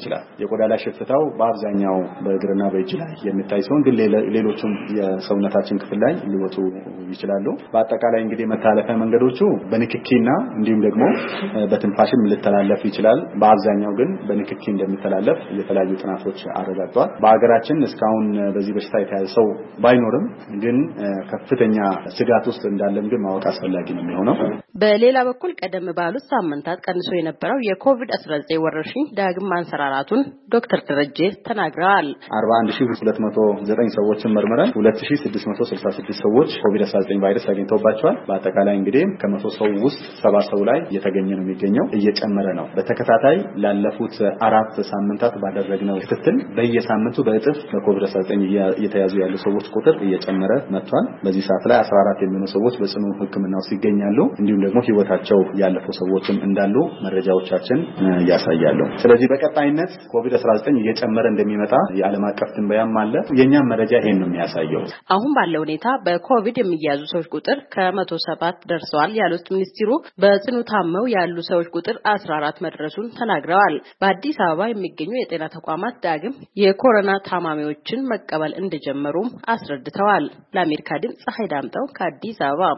K: የቆዳ ላይ ሽፍታው በአብዛኛው በእግርና በእጅ ላይ የሚታይ ሲሆን ግን ሌሎችም የሰውነታችን ክፍል ላይ ሊወጡ ይችላሉ። በአጠቃላይ እንግዲህ መተላለፊያ መንገዶቹ በንክኪና እንዲሁም ደግሞ በትንፋሽም ሊተላለፍ ይችላል። በአብዛኛው ግን በንክኪ እንደሚተላለፍ የተለያዩ ጥናቶች አረጋግጠዋል። በአገራችን እስካሁን በዚህ በሽታ የተያዘ ሰው ባይኖርም ግን ከፍተኛ ስጋት ውስጥ እንዳለን ግን ማወቅ አስፈላጊ ነው የሚሆነው።
J: በሌላ በኩል ቀደም ባሉት ሳምንታት ቀንሶ የነበረው የኮቪድ አስራ ዘጠኝ ወረርሽኝ ዳግም ማንሰራራቱን ዶክተር ደረጀ ተናግረዋል።
K: አርባ አንድ ሺህ ሁለት መቶ ዘጠኝ ሰዎችን መርምረን ሁለት ሺህ ስድስት መቶ ስልሳ ስድስት ሰዎች ኮቪድ አስራ ዘጠኝ ቫይረስ አግኝተውባቸዋል። በአጠቃላይ እንግዲህ ከመቶ ሰው ውስጥ ሰባ ሰው ላይ እየተገኘ ነው የሚገኘው። እየጨመረ ነው። በተከታታይ ላለፉት አራት ሳምንታት ባደረግነው ክትትል በየሳምንቱ በእጥፍ በኮቪድ አስራ ዘጠኝ እየተያዙ ያሉ ሰዎች ቁጥር እየጨመረ መጥቷል። በዚህ ሰዓት ላይ አስራ አራት የሚሆኑ ሰዎች በጽኑ ሕክምና ውስጥ ይገኛሉ። እንዲሁም ደግሞ ህይወታቸው ያለፉ ሰዎችም እንዳሉ መረጃዎቻችን ያሳያሉ። ስለዚህ በቀጣይነት ኮቪድ አስራ ዘጠኝ እየጨመረ እንደሚመጣ የዓለም አቀፍ ትንበያም አለ። የኛም መረጃ ይሄን ነው የሚያሳየው።
J: አሁን ባለው ሁኔታ በኮቪድ የሚያዙ ሰዎች ቁጥር ከመቶ ሰባት ደርሰዋል ያሉት ሚኒስትሩ በጽኑ ታመው ያሉ ሰዎች ቁጥር አስራ አራት መድረሱን ተናግረዋል። በአዲስ አበባ የሚገኙ የጤና ተቋማት ዳግም የኮሮና ታማሚዎችን መቀበል እንደጀመሩም አስረድተዋል። ለአሜሪካ ድምጽ ፀሐይ ዳምጠው ከአዲስ አበባ።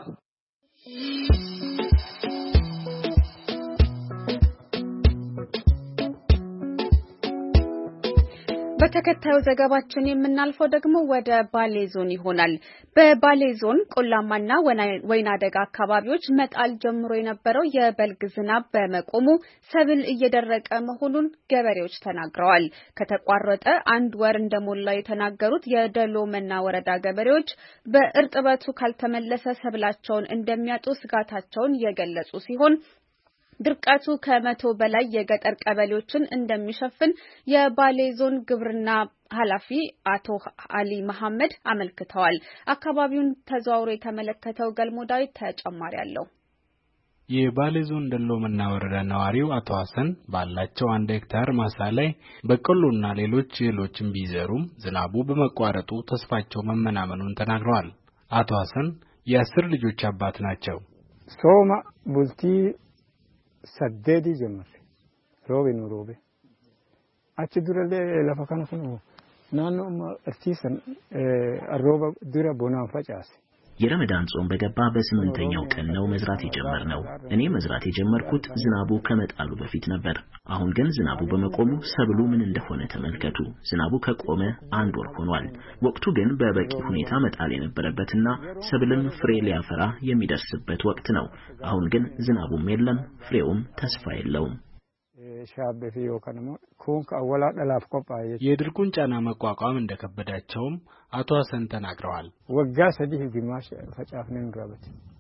A: በተከታዩ ዘገባችን የምናልፈው ደግሞ ወደ ባሌ ዞን ይሆናል። በባሌ ዞን ቆላማና ወይና ደጋ አካባቢዎች መጣል ጀምሮ የነበረው የበልግ ዝናብ በመቆሙ ሰብል እየደረቀ መሆኑን ገበሬዎች ተናግረዋል። ከተቋረጠ አንድ ወር እንደሞላ የተናገሩት የደሎ መና ወረዳ ገበሬዎች በእርጥበቱ ካልተመለሰ ሰብላቸውን እንደሚያጡ ስጋታቸውን የገለጹ ሲሆን ድርቀቱ ከመቶ በላይ የገጠር ቀበሌዎችን እንደሚሸፍን የባሌ ዞን ግብርና ኃላፊ አቶ አሊ መሐመድ አመልክተዋል። አካባቢውን ተዘዋውሮ የተመለከተው ገልሞዳዊ ተጨማሪ አለው።
L: የባሌ ዞን ደሎመና ወረዳ ነዋሪው አቶ ሐሰን ባላቸው አንድ ሄክታር ማሳ ላይ በቆሎና ሌሎች እህሎችን ቢዘሩም ዝናቡ በመቋረጡ ተስፋቸው መመናመኑን ተናግረዋል። አቶ ሐሰን የአስር ልጆች አባት ናቸው።
M: ሶማ ቡልቲ ሰደዲ ጀመረ ሮቤ ነው ሮቤ አቺ ዱረለ ለፈካነ ሰኑ ናኖ እርቲሰን አሮባ ዱራ ቦና ፈጫስ
H: የረመዳን ጾም በገባ በስምንተኛው ቀን ነው መዝራት የጀመርነው። እኔ መዝራት የጀመርኩት ዝናቡ ከመጣሉ በፊት ነበር። አሁን ግን ዝናቡ በመቆሙ ሰብሉ ምን እንደሆነ ተመልከቱ። ዝናቡ ከቆመ አንድ ወር ሆኗል። ወቅቱ ግን በበቂ ሁኔታ መጣል የነበረበትና ሰብልም ፍሬ ሊያፈራ የሚደርስበት ወቅት ነው። አሁን ግን ዝናቡም የለም፣ ፍሬውም ተስፋ የለውም።
L: የድርቁን ጫና መቋቋም እንደከበዳቸውም አቶ ሐሰን ተናግረዋል።
M: ወጋ ሰዲህ ግማሽ ፈጫፍነን ግራበት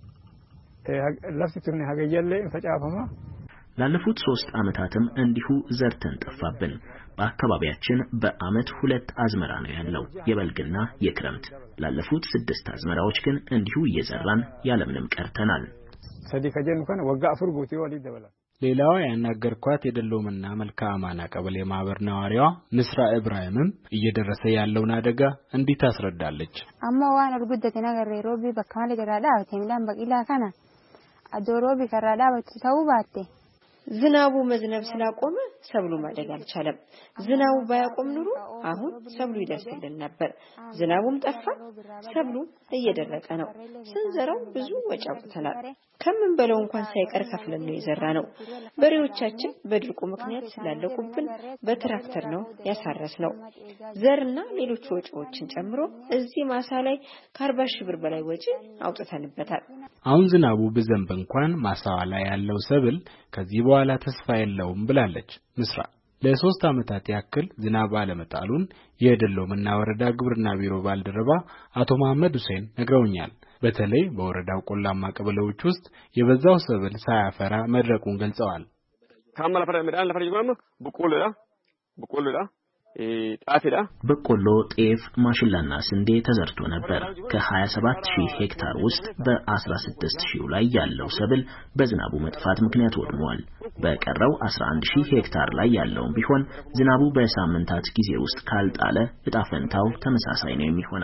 M: ለፍቱን ሀገየለ ፈጫፈማ
H: ላለፉት ሶስት አመታትም እንዲሁ ዘርተን ጠፋብን። በአካባቢያችን በአመት ሁለት አዝመራ ነው ያለው፣ የበልግና የክረምት። ላለፉት ስድስት አዝመራዎች ግን እንዲሁ እየዘራን ያለምንም ቀርተናል።
M: ሰዲ ከጀን እንኳን ወጋ አፍር ጉቲ ወዲ ደበላ
L: ሌላው ያናገርኳት የደሎመና መልካ አማና ቀበሌ ማህበር ነዋሪዋ ንስራ ኢብራሂምም እየደረሰ ያለውን አደጋ እንዲህ ታስረዳለች።
N: አማዋን እርጉደተ ነገር ሮቢ በካለ ገራዳ አተሚላን በቂላ ካና አዶሮቢ ከራዳ በተሰው ባቴ
J: ዝናቡ መዝነብ ስላቆመ ሰብሉ ማደግ አልቻለም። ዝናቡ ባያቆም ኑሮ አሁን ሰብሉ ይደርስልን ነበር። ዝናቡም ጠፋ፣ ሰብሉ እየደረቀ ነው። ስንዘራው ብዙ ወጪ አውጥተናል። ከምን በለው እንኳን ሳይቀር ከፍለን ነው የዘራነው። በሬዎቻችን በድርቁ ምክንያት ስላለቁብን በትራክተር ነው ያሳረስነው። ዘርና ሌሎች ወጪዎችን ጨምሮ እዚህ ማሳ ላይ ከአርባ ሺህ ብር በላይ ወጪ አውጥተንበታል።
L: አሁን ዝናቡ በዘንብ እንኳን ማሳዋ ላይ ያለው ሰብል ከዚህ በኋላ ተስፋ የለውም ብላለች ምስራ። ለሶስት አመታት ያክል ዝናብ አለመጣሉን የደሎመና ወረዳ ግብርና ቢሮ ባልደረባ አቶ መሐመድ ሁሴን ነግረውኛል። በተለይ በወረዳው ቆላማ ቀበሌዎች ውስጥ የበዛው ሰብል ሳያፈራ መድረቁን ገልጸዋል።
O: ካማላ ፈራ መዳን ለፈሪ ይጓም በቆሎላ በቆሎላ ጣፊዳ
H: በቆሎ፣ ጤፍ፣ ማሽላና ስንዴ ተዘርቶ ነበር። ከ27 ሺህ ሄክታር ውስጥ በ16 ሺህ ላይ ያለው ሰብል በዝናቡ መጥፋት ምክንያት ወድሟል። በቀረው አስራ አንድ ሺህ ሄክታር ላይ ያለው ቢሆን ዝናቡ በሳምንታት ጊዜ ውስጥ ካልጣለ እጣ ፈንታው ተመሳሳይ ነው የሚሆነው።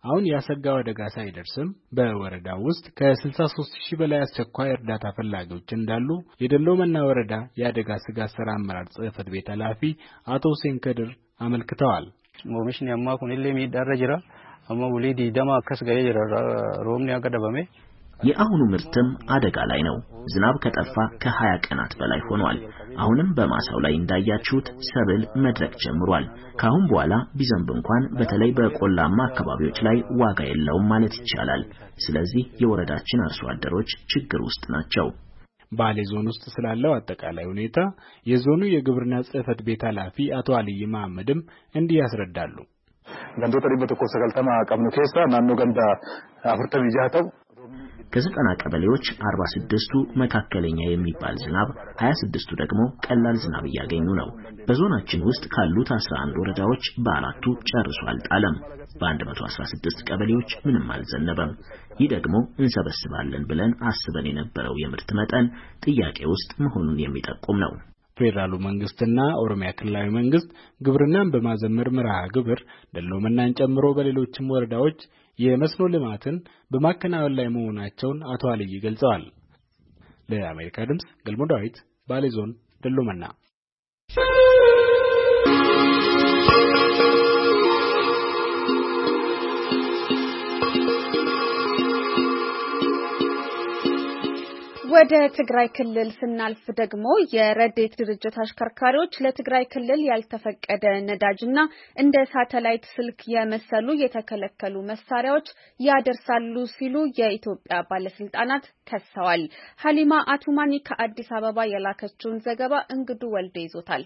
L: አሁን ያሰጋው አደጋ ሳይደርስም በወረዳው ውስጥ ከ63 ሺህ በላይ አስቸኳይ እርዳታ ፈላጊዎች እንዳሉ የደሎመና ወረዳ የአደጋ ስጋት ስራ አመራር ጽሕፈት ቤት ኃላፊ አቶ ሁሴን ከድር አመልክተዋል።
P: ሞሚሽን ያማ ኩንሌ ሚዳረ ጅራ አማ ውሊዲ ደማ አከስ ገየ ጅራ ሮምኒ አቀደበሜ
H: የአሁኑ ምርትም አደጋ ላይ ነው። ዝናብ ከጠፋ ከ20 ቀናት በላይ ሆኗል። አሁንም በማሳው ላይ እንዳያችሁት ሰብል መድረቅ ጀምሯል። ካሁን በኋላ ቢዘንብ እንኳን በተለይ በቆላማ አካባቢዎች ላይ ዋጋ የለውም ማለት ይቻላል። ስለዚህ የወረዳችን አርሶ አደሮች ችግር ውስጥ ናቸው።
L: ባሌ ዞን ውስጥ ስላለው አጠቃላይ ሁኔታ የዞኑ የግብርና ጽሕፈት ቤት ኃላፊ አቶ አልይ መሐመድም እንዲህ ያስረዳሉ።
Q: ገንዶተ ዲበቶ ኮሰገልተማ ቀምኑ ኬሳ ናኖ ገንዳ አፍርተም ይጃተው
H: ከዘጠና ቀበሌዎች አርባ ስድስቱ መካከለኛ የሚባል ዝናብ፣ ሀያ ስድስቱ ደግሞ ቀላል ዝናብ እያገኙ ነው። በዞናችን ውስጥ ካሉት አስራ አንድ ወረዳዎች በአራቱ ጨርሶ አልጣለም። በ116 ቀበሌዎች ምንም አልዘነበም። ይህ ደግሞ እንሰበስባለን ብለን አስበን የነበረው የምርት መጠን ጥያቄ ውስጥ መሆኑን የሚጠቁም ነው።
L: ፌዴራሉ መንግስትና ኦሮሚያ ክልላዊ መንግስት ግብርናን በማዘመር መርሃ ግብር ደሎመናን ጨምሮ በሌሎችም ወረዳዎች የመስኖ ልማትን በማከናወን ላይ መሆናቸውን አቶ አልይ ገልጸዋል። ለአሜሪካ ድምጽ ገልሞ ዳዊት ባሌ ዞን ደሎመና።
A: ወደ ትግራይ ክልል ስናልፍ ደግሞ የረዴት ድርጅት አሽከርካሪዎች ለትግራይ ክልል ያልተፈቀደ ነዳጅና እንደ ሳተላይት ስልክ የመሰሉ የተከለከሉ መሳሪያዎች ያደርሳሉ ሲሉ የኢትዮጵያ ባለስልጣናት ከሰዋል። ሀሊማ አቱማኒ ከአዲስ አበባ የላከችውን ዘገባ እንግዱ ወልደ ይዞታል።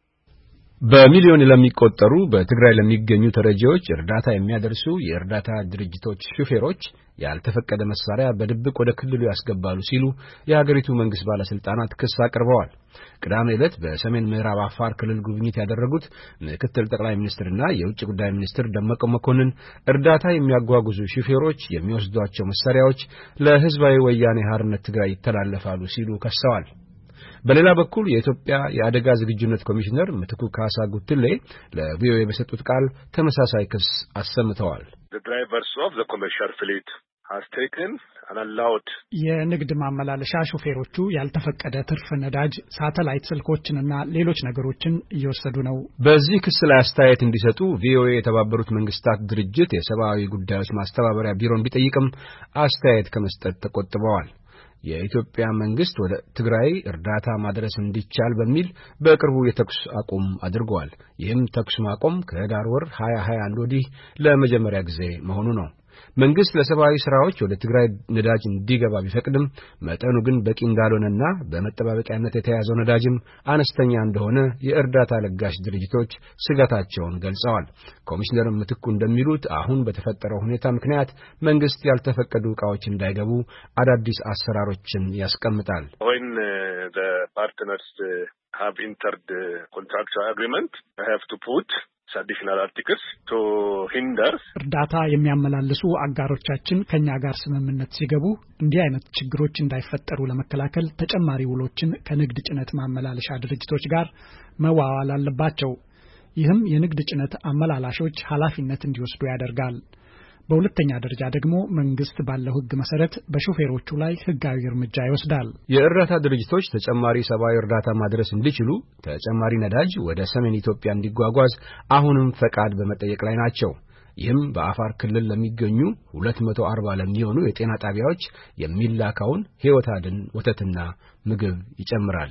R: በሚሊዮን ለሚቆጠሩ በትግራይ ለሚገኙ ተረጂዎች እርዳታ የሚያደርሱ የእርዳታ ድርጅቶች ሹፌሮች ያልተፈቀደ መሳሪያ በድብቅ ወደ ክልሉ ያስገባሉ ሲሉ የሀገሪቱ መንግስት ባለስልጣናት ክስ አቅርበዋል። ቅዳሜ ዕለት በሰሜን ምዕራብ አፋር ክልል ጉብኝት ያደረጉት ምክትል ጠቅላይ ሚኒስትርና የውጭ ጉዳይ ሚኒስትር ደመቀ መኮንን እርዳታ የሚያጓጉዙ ሹፌሮች የሚወስዷቸው መሳሪያዎች ለህዝባዊ ወያኔ ሓርነት ትግራይ ይተላለፋሉ ሲሉ ከሰዋል። በሌላ በኩል የኢትዮጵያ የአደጋ ዝግጁነት ኮሚሽነር ምትኩ ካሳ ጉትሌ ለቪኦኤ በሰጡት ቃል ተመሳሳይ ክስ አሰምተዋል።
S: The drivers of the commercial fleet has taken and allowed
C: የንግድ ማመላለሻ ሹፌሮቹ ያልተፈቀደ ትርፍ ነዳጅ፣ ሳተላይት ስልኮችንና ሌሎች ነገሮችን እየወሰዱ ነው።
R: በዚህ ክስ ላይ አስተያየት እንዲሰጡ ቪኦኤ የተባበሩት መንግስታት ድርጅት የሰብአዊ ጉዳዮች ማስተባበሪያ ቢሮን ቢጠይቅም አስተያየት ከመስጠት ተቆጥበዋል። የኢትዮጵያ መንግስት ወደ ትግራይ እርዳታ ማድረስ እንዲቻል በሚል በቅርቡ የተኩስ አቁም አድርጓል። ይህም ተኩስ ማቆም ከህዳር ወር ሀያ ሀያ አንድ ወዲህ ለመጀመሪያ ጊዜ መሆኑ ነው። መንግስት ለሰብአዊ ስራዎች ወደ ትግራይ ነዳጅ እንዲገባ ቢፈቅድም መጠኑ ግን በቂ እንዳልሆነና በመጠባበቂያነት የተያዘው ነዳጅም አነስተኛ እንደሆነ የእርዳታ ለጋሽ ድርጅቶች ስጋታቸውን ገልጸዋል። ኮሚሽነር ምትኩ እንደሚሉት አሁን በተፈጠረው ሁኔታ ምክንያት መንግስት ያልተፈቀዱ ዕቃዎች እንዳይገቡ አዳዲስ አሰራሮችን ያስቀምጣል።
S: When uh, the partners uh, have entered uh, contractual agreement, they have to put additional articles to hinder
C: እርዳታ የሚያመላልሱ አጋሮቻችን ከኛ ጋር ስምምነት ሲገቡ እንዲህ አይነት ችግሮች እንዳይፈጠሩ ለመከላከል ተጨማሪ ውሎችን ከንግድ ጭነት ማመላለሻ ድርጅቶች ጋር መዋዋል አለባቸው። ይህም የንግድ ጭነት አመላላሾች ኃላፊነት እንዲወስዱ ያደርጋል። በሁለተኛ ደረጃ ደግሞ መንግስት ባለው ህግ መሰረት በሹፌሮቹ ላይ ህጋዊ እርምጃ ይወስዳል።
R: የእርዳታ ድርጅቶች ተጨማሪ ሰብአዊ እርዳታ ማድረስ እንዲችሉ ተጨማሪ ነዳጅ ወደ ሰሜን ኢትዮጵያ እንዲጓጓዝ አሁንም ፈቃድ በመጠየቅ ላይ ናቸው። ይህም በአፋር ክልል ለሚገኙ ሁለት መቶ አርባ ለሚሆኑ የጤና ጣቢያዎች የሚላካውን ህይወት አድን ወተትና ምግብ ይጨምራል።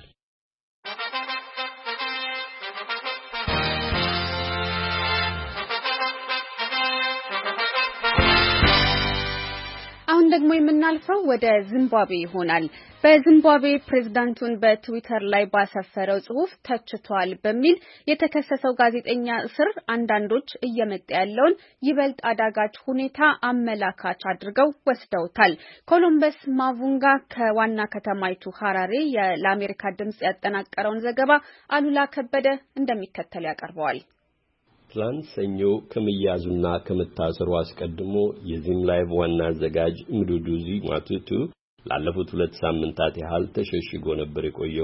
A: አሁን ደግሞ የምናልፈው ወደ ዚምባብዌ ይሆናል። በዚምባብዌ ፕሬዝዳንቱን በትዊተር ላይ ባሰፈረው ጽሑፍ ተችቷል በሚል የተከሰሰው ጋዜጠኛ እስር አንዳንዶች እየመጣ ያለውን ይበልጥ አዳጋች ሁኔታ አመላካች አድርገው ወስደውታል። ኮሎምበስ ማቡንጋ ከዋና ከተማይቱ ሐራሬ ለአሜሪካ ድምጽ ያጠናቀረውን ዘገባ አሉላ ከበደ እንደሚከተል ያቀርበዋል።
T: ትላንት ሰኞ ከመያዙና ከመታሰሩ አስቀድሞ የዚም ላይቭ ዋና አዘጋጅ ምዱዱዚ ማቱቱ ላለፉት ሁለት ሳምንታት ያህል ተሸሽጎ ነበር የቆየው።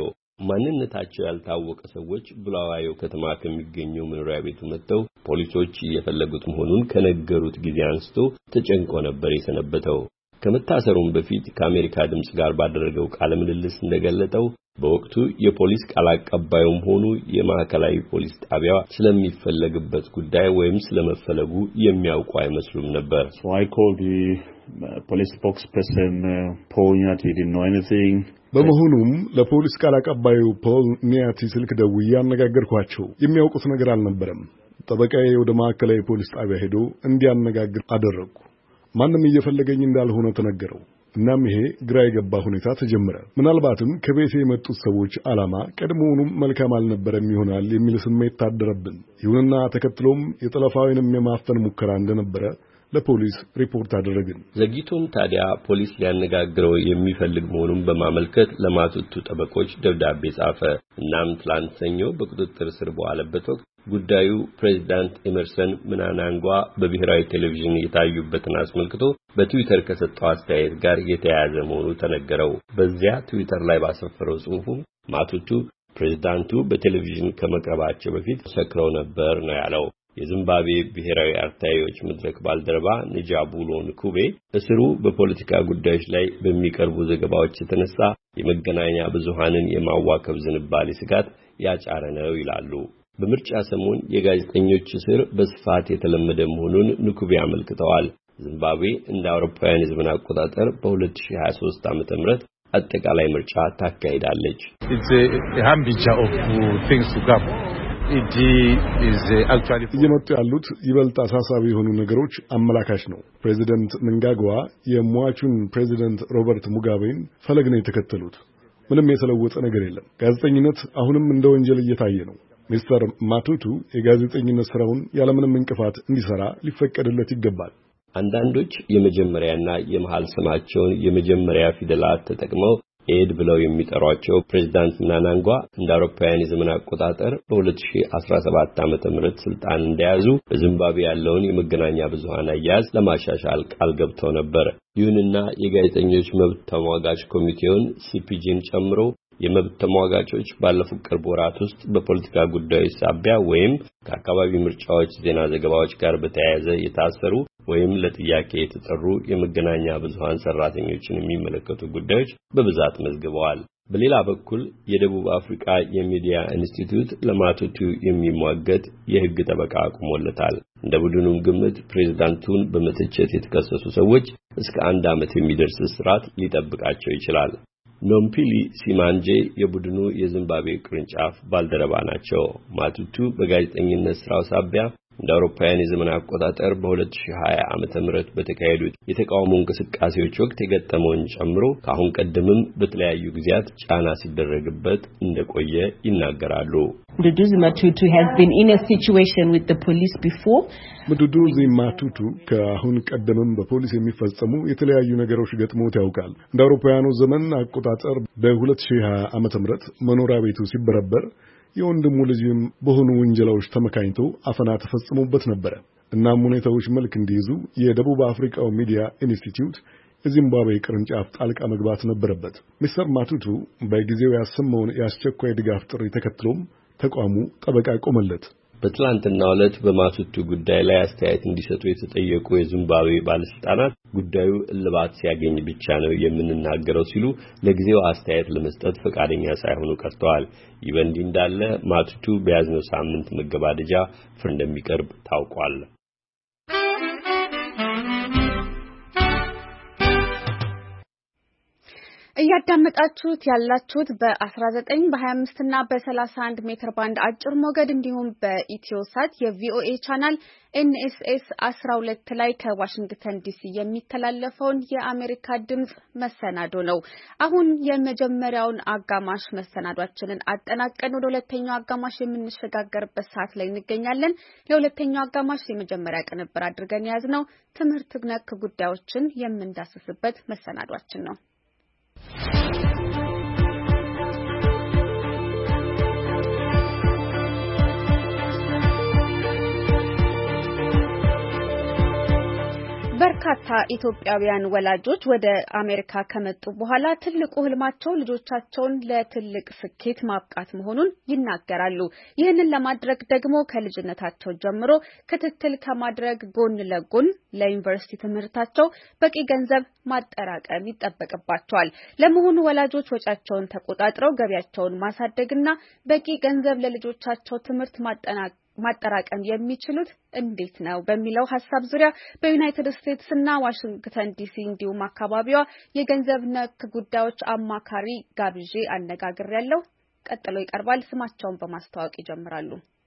T: ማንነታቸው ያልታወቀ ሰዎች ብላዋዮ ከተማ ከሚገኘው መኖሪያ ቤቱ መጥተው ፖሊሶች እየፈለጉት መሆኑን ከነገሩት ጊዜ አንስቶ ተጨንቆ ነበር የሰነበተው። ከመታሰሩም በፊት ከአሜሪካ ድምጽ ጋር ባደረገው ቃለ ምልልስ እንደገለጠው በወቅቱ የፖሊስ ቃል አቀባዩም ሆኑ የማዕከላዊ ፖሊስ ጣቢያ ስለሚፈለግበት ጉዳይ ወይም ስለመፈለጉ የሚያውቁ አይመስሉም ነበር።
U: So I called the uh, police spokesperson uh, Paul Nyati, didn't know anything.
V: በመሆኑም ለፖሊስ ቃል አቀባዩ ፖል ኒያቲ ስልክ ደውዬ አነጋገርኳቸው። የሚያውቁት ነገር አልነበረም። ጠበቃዬ ወደ ማዕከላዊ ፖሊስ ጣቢያ ሄዶ እንዲያነጋግር አደረግኩ። ማንም እየፈለገኝ እንዳልሆነ ተነገረው። እናም ይሄ ግራ የገባ ሁኔታ ተጀመረ። ምናልባትም ከቤቴ የመጡት ሰዎች ዓላማ ቀድሞውንም መልካም አልነበረም ይሆናል የሚል ስሜት ታደረብን። ይሁንና ተከትሎም የጠለፋውንም የማፈን ሙከራ እንደነበረ ለፖሊስ ሪፖርት አደረግን።
T: ዘግይቶም ታዲያ ፖሊስ ሊያነጋግረው የሚፈልግ መሆኑን በማመልከት ለማቱቱ ጠበቆች ደብዳቤ ጻፈ። እናም ትላንት ሰኞ በቁጥጥር ስር በዋለበት ወቅት ጉዳዩ ፕሬዝዳንት ኤመርሰን ምናናንጓ በብሔራዊ ቴሌቪዥን የታዩበትን አስመልክቶ በትዊተር ከሰጠው አስተያየት ጋር የተያያዘ መሆኑ ተነገረው። በዚያ ትዊተር ላይ ባሰፈረው ጽሑፉ ማቱቱ ፕሬዝዳንቱ በቴሌቪዥን ከመቅረባቸው በፊት ሰክረው ነበር ነው ያለው። የዚምባብዌ ብሔራዊ አርታዮች መድረክ ባልደረባ ንጃቡሎ ንኩቤ እስሩ በፖለቲካ ጉዳዮች ላይ በሚቀርቡ ዘገባዎች የተነሳ የመገናኛ ብዙሃንን የማዋከብ ዝንባሌ ስጋት ያጫረ ነው ይላሉ። በምርጫ ሰሞን የጋዜጠኞች እስር በስፋት የተለመደ መሆኑን ንኩቤ አመልክተዋል። ዚምባብዌ እንደ አውሮፓውያን የዘመን አቆጣጠር በ2023 ዓመተ ምህረት አጠቃላይ ምርጫ ታካሂዳለች።
V: እየመጡ ያሉት ይበልጥ አሳሳቢ የሆኑ ነገሮች አመላካች ነው። ፕሬዚደንት ምንጋግዋ የሟቹን ፕሬዚደንት ሮበርት ሙጋቤን ፈለግ ነው የተከተሉት። ምንም የተለወጠ ነገር የለም። ጋዜጠኝነት አሁንም እንደ ወንጀል እየታየ ነው። ሚስተር ማቱቱ የጋዜጠኝነት ስራውን ያለምንም እንቅፋት እንዲሰራ ሊፈቀድለት ይገባል።
T: አንዳንዶች የመጀመሪያና የመሃል ስማቸውን የመጀመሪያ ፊደላት ተጠቅመው ኤድ ብለው የሚጠሯቸው ፕሬዝዳንት ምናናንጓ እንደ አውሮፓውያን የዘመን አቆጣጠር በ2017 ዓመተ ምህረት ስልጣን እንደያዙ በዚምባብዌ ያለውን የመገናኛ ብዙሃን አያያዝ ለማሻሻል ቃል ገብተው ነበር። ይሁንና የጋዜጠኞች መብት ተሟጋች ኮሚቴውን ሲፒጂን ጨምሮ የመብት ተሟጋቾች ባለፉት ቅርብ ወራት ውስጥ በፖለቲካ ጉዳዮች ሳቢያ ወይም ከአካባቢ ምርጫዎች ዜና ዘገባዎች ጋር በተያያዘ የታሰሩ ወይም ለጥያቄ የተጠሩ የመገናኛ ብዙሃን ሰራተኞችን የሚመለከቱ ጉዳዮች በብዛት መዝግበዋል። በሌላ በኩል የደቡብ አፍሪካ የሚዲያ ኢንስቲትዩት ለማቱቱ የሚሟገት የሕግ ጠበቃ አቁሞለታል። እንደ ቡድኑም ግምት ፕሬዝዳንቱን በመተቸት የተከሰሱ ሰዎች እስከ አንድ ዓመት የሚደርስ እስራት ሊጠብቃቸው ይችላል። ኖምፒሊ ሲማንጄ የቡድኑ የዚምባብዌ ቅርንጫፍ ባልደረባ ናቸው። ማቱቱ በጋዜጠኝነት ስራው ሳቢያ እንደ አውሮፓውያን የዘመን አቆጣጠር በ2020 ዓመተ ምህረት በተካሄዱት የተቃውሞ እንቅስቃሴዎች ወቅት የገጠመውን ጨምሮ ከአሁን ቀደምም በተለያዩ ጊዜያት ጫና ሲደረግበት እንደቆየ ይናገራሉ።
W: Mduduzi Matutu has been in a situation with the police before.
V: Mduduzi Matutu ከአሁን ቀደምም በፖሊስ የሚፈጸሙ የተለያዩ ነገሮች ገጥሞት ያውቃል። እንደ አውሮፓውያኑ ዘመን አቆጣጠር በ2020 ዓመተ ምህረት መኖሪያ ቤቱ ሲበረበር የወንድሙ ልጅም በሆኑ ወንጀላዎች ተመካኝቶ አፈና ተፈጽሞበት ነበር። እናም ሁኔታዎች መልክ እንዲይዙ የደቡብ አፍሪካው ሚዲያ ኢንስቲትዩት የዚምባብዌ ቅርንጫፍ ጣልቃ መግባት ነበረበት። ሚስተር ማቱቱ በጊዜው ያሰማውን የአስቸኳይ ድጋፍ ጥሪ ተከትሎም ተቋሙ ጠበቃ ቆመለት።
T: በትላንትናው ዕለት በማቱቱ ጉዳይ ላይ አስተያየት እንዲሰጡ የተጠየቁ የዚምባብዌ ባለስልጣናት ጉዳዩ እልባት ሲያገኝ ብቻ ነው የምንናገረው ሲሉ ለጊዜው አስተያየት ለመስጠት ፈቃደኛ ሳይሆኑ ቀርተዋል። ይህ በእንዲህ እንዳለ ማቱቱ በያዝነው ሳምንት መገባደጃ ፍርድ እንደሚቀርብ ታውቋል።
A: እያዳመጣችሁት ያላችሁት በ19 በ25 እና በ31 ሜትር ባንድ አጭር ሞገድ እንዲሁም በኢትዮሳት የቪኦኤ ቻናል ኤንኤስኤስ አስራ ሁለት ላይ ከዋሽንግተን ዲሲ የሚተላለፈውን የአሜሪካ ድምጽ መሰናዶ ነው። አሁን የመጀመሪያውን አጋማሽ መሰናዷችንን አጠናቀን ወደ ሁለተኛው አጋማሽ የምንሸጋገርበት ሰዓት ላይ እንገኛለን። ለሁለተኛው አጋማሽ የመጀመሪያ ቅንብር አድርገን ያዝነው ትምህርት ነክ ጉዳዮችን የምንዳስስበት መሰናዷችን ነው። በርካታ ኢትዮጵያውያን ወላጆች ወደ አሜሪካ ከመጡ በኋላ ትልቁ ህልማቸው ልጆቻቸውን ለትልቅ ስኬት ማብቃት መሆኑን ይናገራሉ። ይህንን ለማድረግ ደግሞ ከልጅነታቸው ጀምሮ ክትትል ከማድረግ ጎን ለጎን ለዩኒቨርሲቲ ትምህርታቸው በቂ ገንዘብ ማጠራቀም ይጠበቅባቸዋል። ለመሆኑ ወላጆች ወጪያቸውን ተቆጣጥረው ገቢያቸውን ማሳደግና በቂ ገንዘብ ለልጆቻቸው ትምህርት ማጠናቀቅ ማጠራቀም የሚችሉት እንዴት ነው በሚለው ሐሳብ ዙሪያ በዩናይትድ ስቴትስ እና ዋሽንግተን ዲሲ እንዲሁም አካባቢዋ የገንዘብ ነክ ጉዳዮች አማካሪ ጋብዤ አነጋግሬያለሁ። ቀጥሎ ይቀርባል። ስማቸውን በማስተዋወቅ ይጀምራሉ።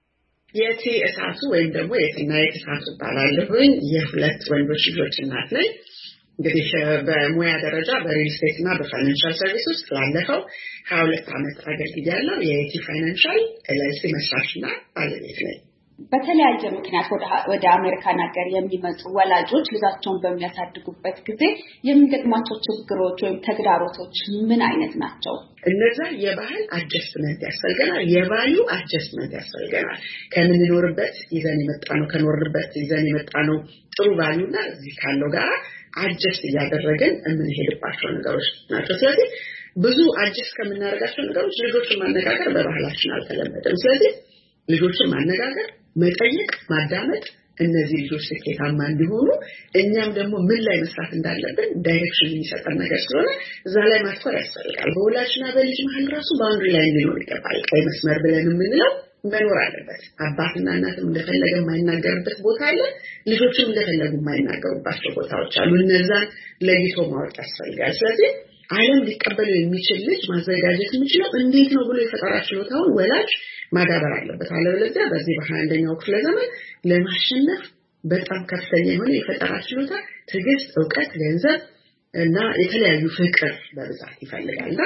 B: የቲ እሳቱ ወይም ደግሞ የትናየት እሳቱ ባላለሁኝ የሁለት ወንዶች ልጆች እናት ነኝ። እንግዲህ በሙያ ደረጃ በሪል ስቴት እና በፋይናንሻል ሰርቪስ ውስጥ ላለፈው ሀያ ሁለት ዓመት አገልግያለሁ። የቲ ፋይናንሻል ኤልኤልሲ መስራችና ባለቤት ነኝ።
A: በተለያየ ምክንያት ወደ አሜሪካን ሀገር የሚመጡ ወላጆች ልጆቻቸውን በሚያሳድጉበት ጊዜ የሚገጥማቸው ችግሮች ወይም ተግዳሮቶች ምን አይነት ናቸው?
B: እነዛ የባህል አጀስትመንት ያስፈልገናል፣ የቫልዩ አጀስትመንት ያስፈልገናል። ከምንኖርበት ይዘን የመጣነው ከኖርንበት ይዘን የመጣነው ጥሩ ቫልዩና እዚህ ካለው ጋር አጀስት እያደረገን የምንሄድባቸው ነገሮች ናቸው። ስለዚህ ብዙ አጀስት ከምናደርጋቸው ነገሮች ልጆችን ማነጋገር በባህላችን አልተለመደም። ስለዚህ ልጆችን ማነጋገር፣ መጠየቅ፣ ማዳመጥ እነዚህ ልጆች ስኬታማ እንዲሆኑ እኛም ደግሞ ምን ላይ መስራት እንዳለብን ዳይሬክሽን የሚሰጠን ነገር ስለሆነ እዛ ላይ ማትኮር ያስፈልጋል። በወላጅና በልጅ መሀል ራሱ ባውንደሪ ላይ ሊኖር ይገባል። ቀይ መስመር ብለን የምንለው መኖር አለበት። አባትና እናትም እንደፈለገ የማይናገርበት ቦታ አለ፣ ልጆችም እንደፈለጉ የማይናገሩባቸው ቦታዎች አሉ። እነዛን ለይቶ ማወቅ ያስፈልጋል። ስለዚህ ዓለም ሊቀበለው የሚችል ልጅ ማዘጋጀት የሚችለው እንዴት ነው ብሎ የፈጠራ ችሎታውን ወላጅ ማዳበር አለበት። አለበለዚያ በዚህ በሃያ አንደኛው ክፍለ ዘመን ለማሸነፍ በጣም ከፍተኛ የሆነ የፈጠራ ችሎታ፣ ትዕግስት፣ ዕውቀት፣ ገንዘብ እና የተለያዩ ፍቅር በብዛት ይፈልጋልና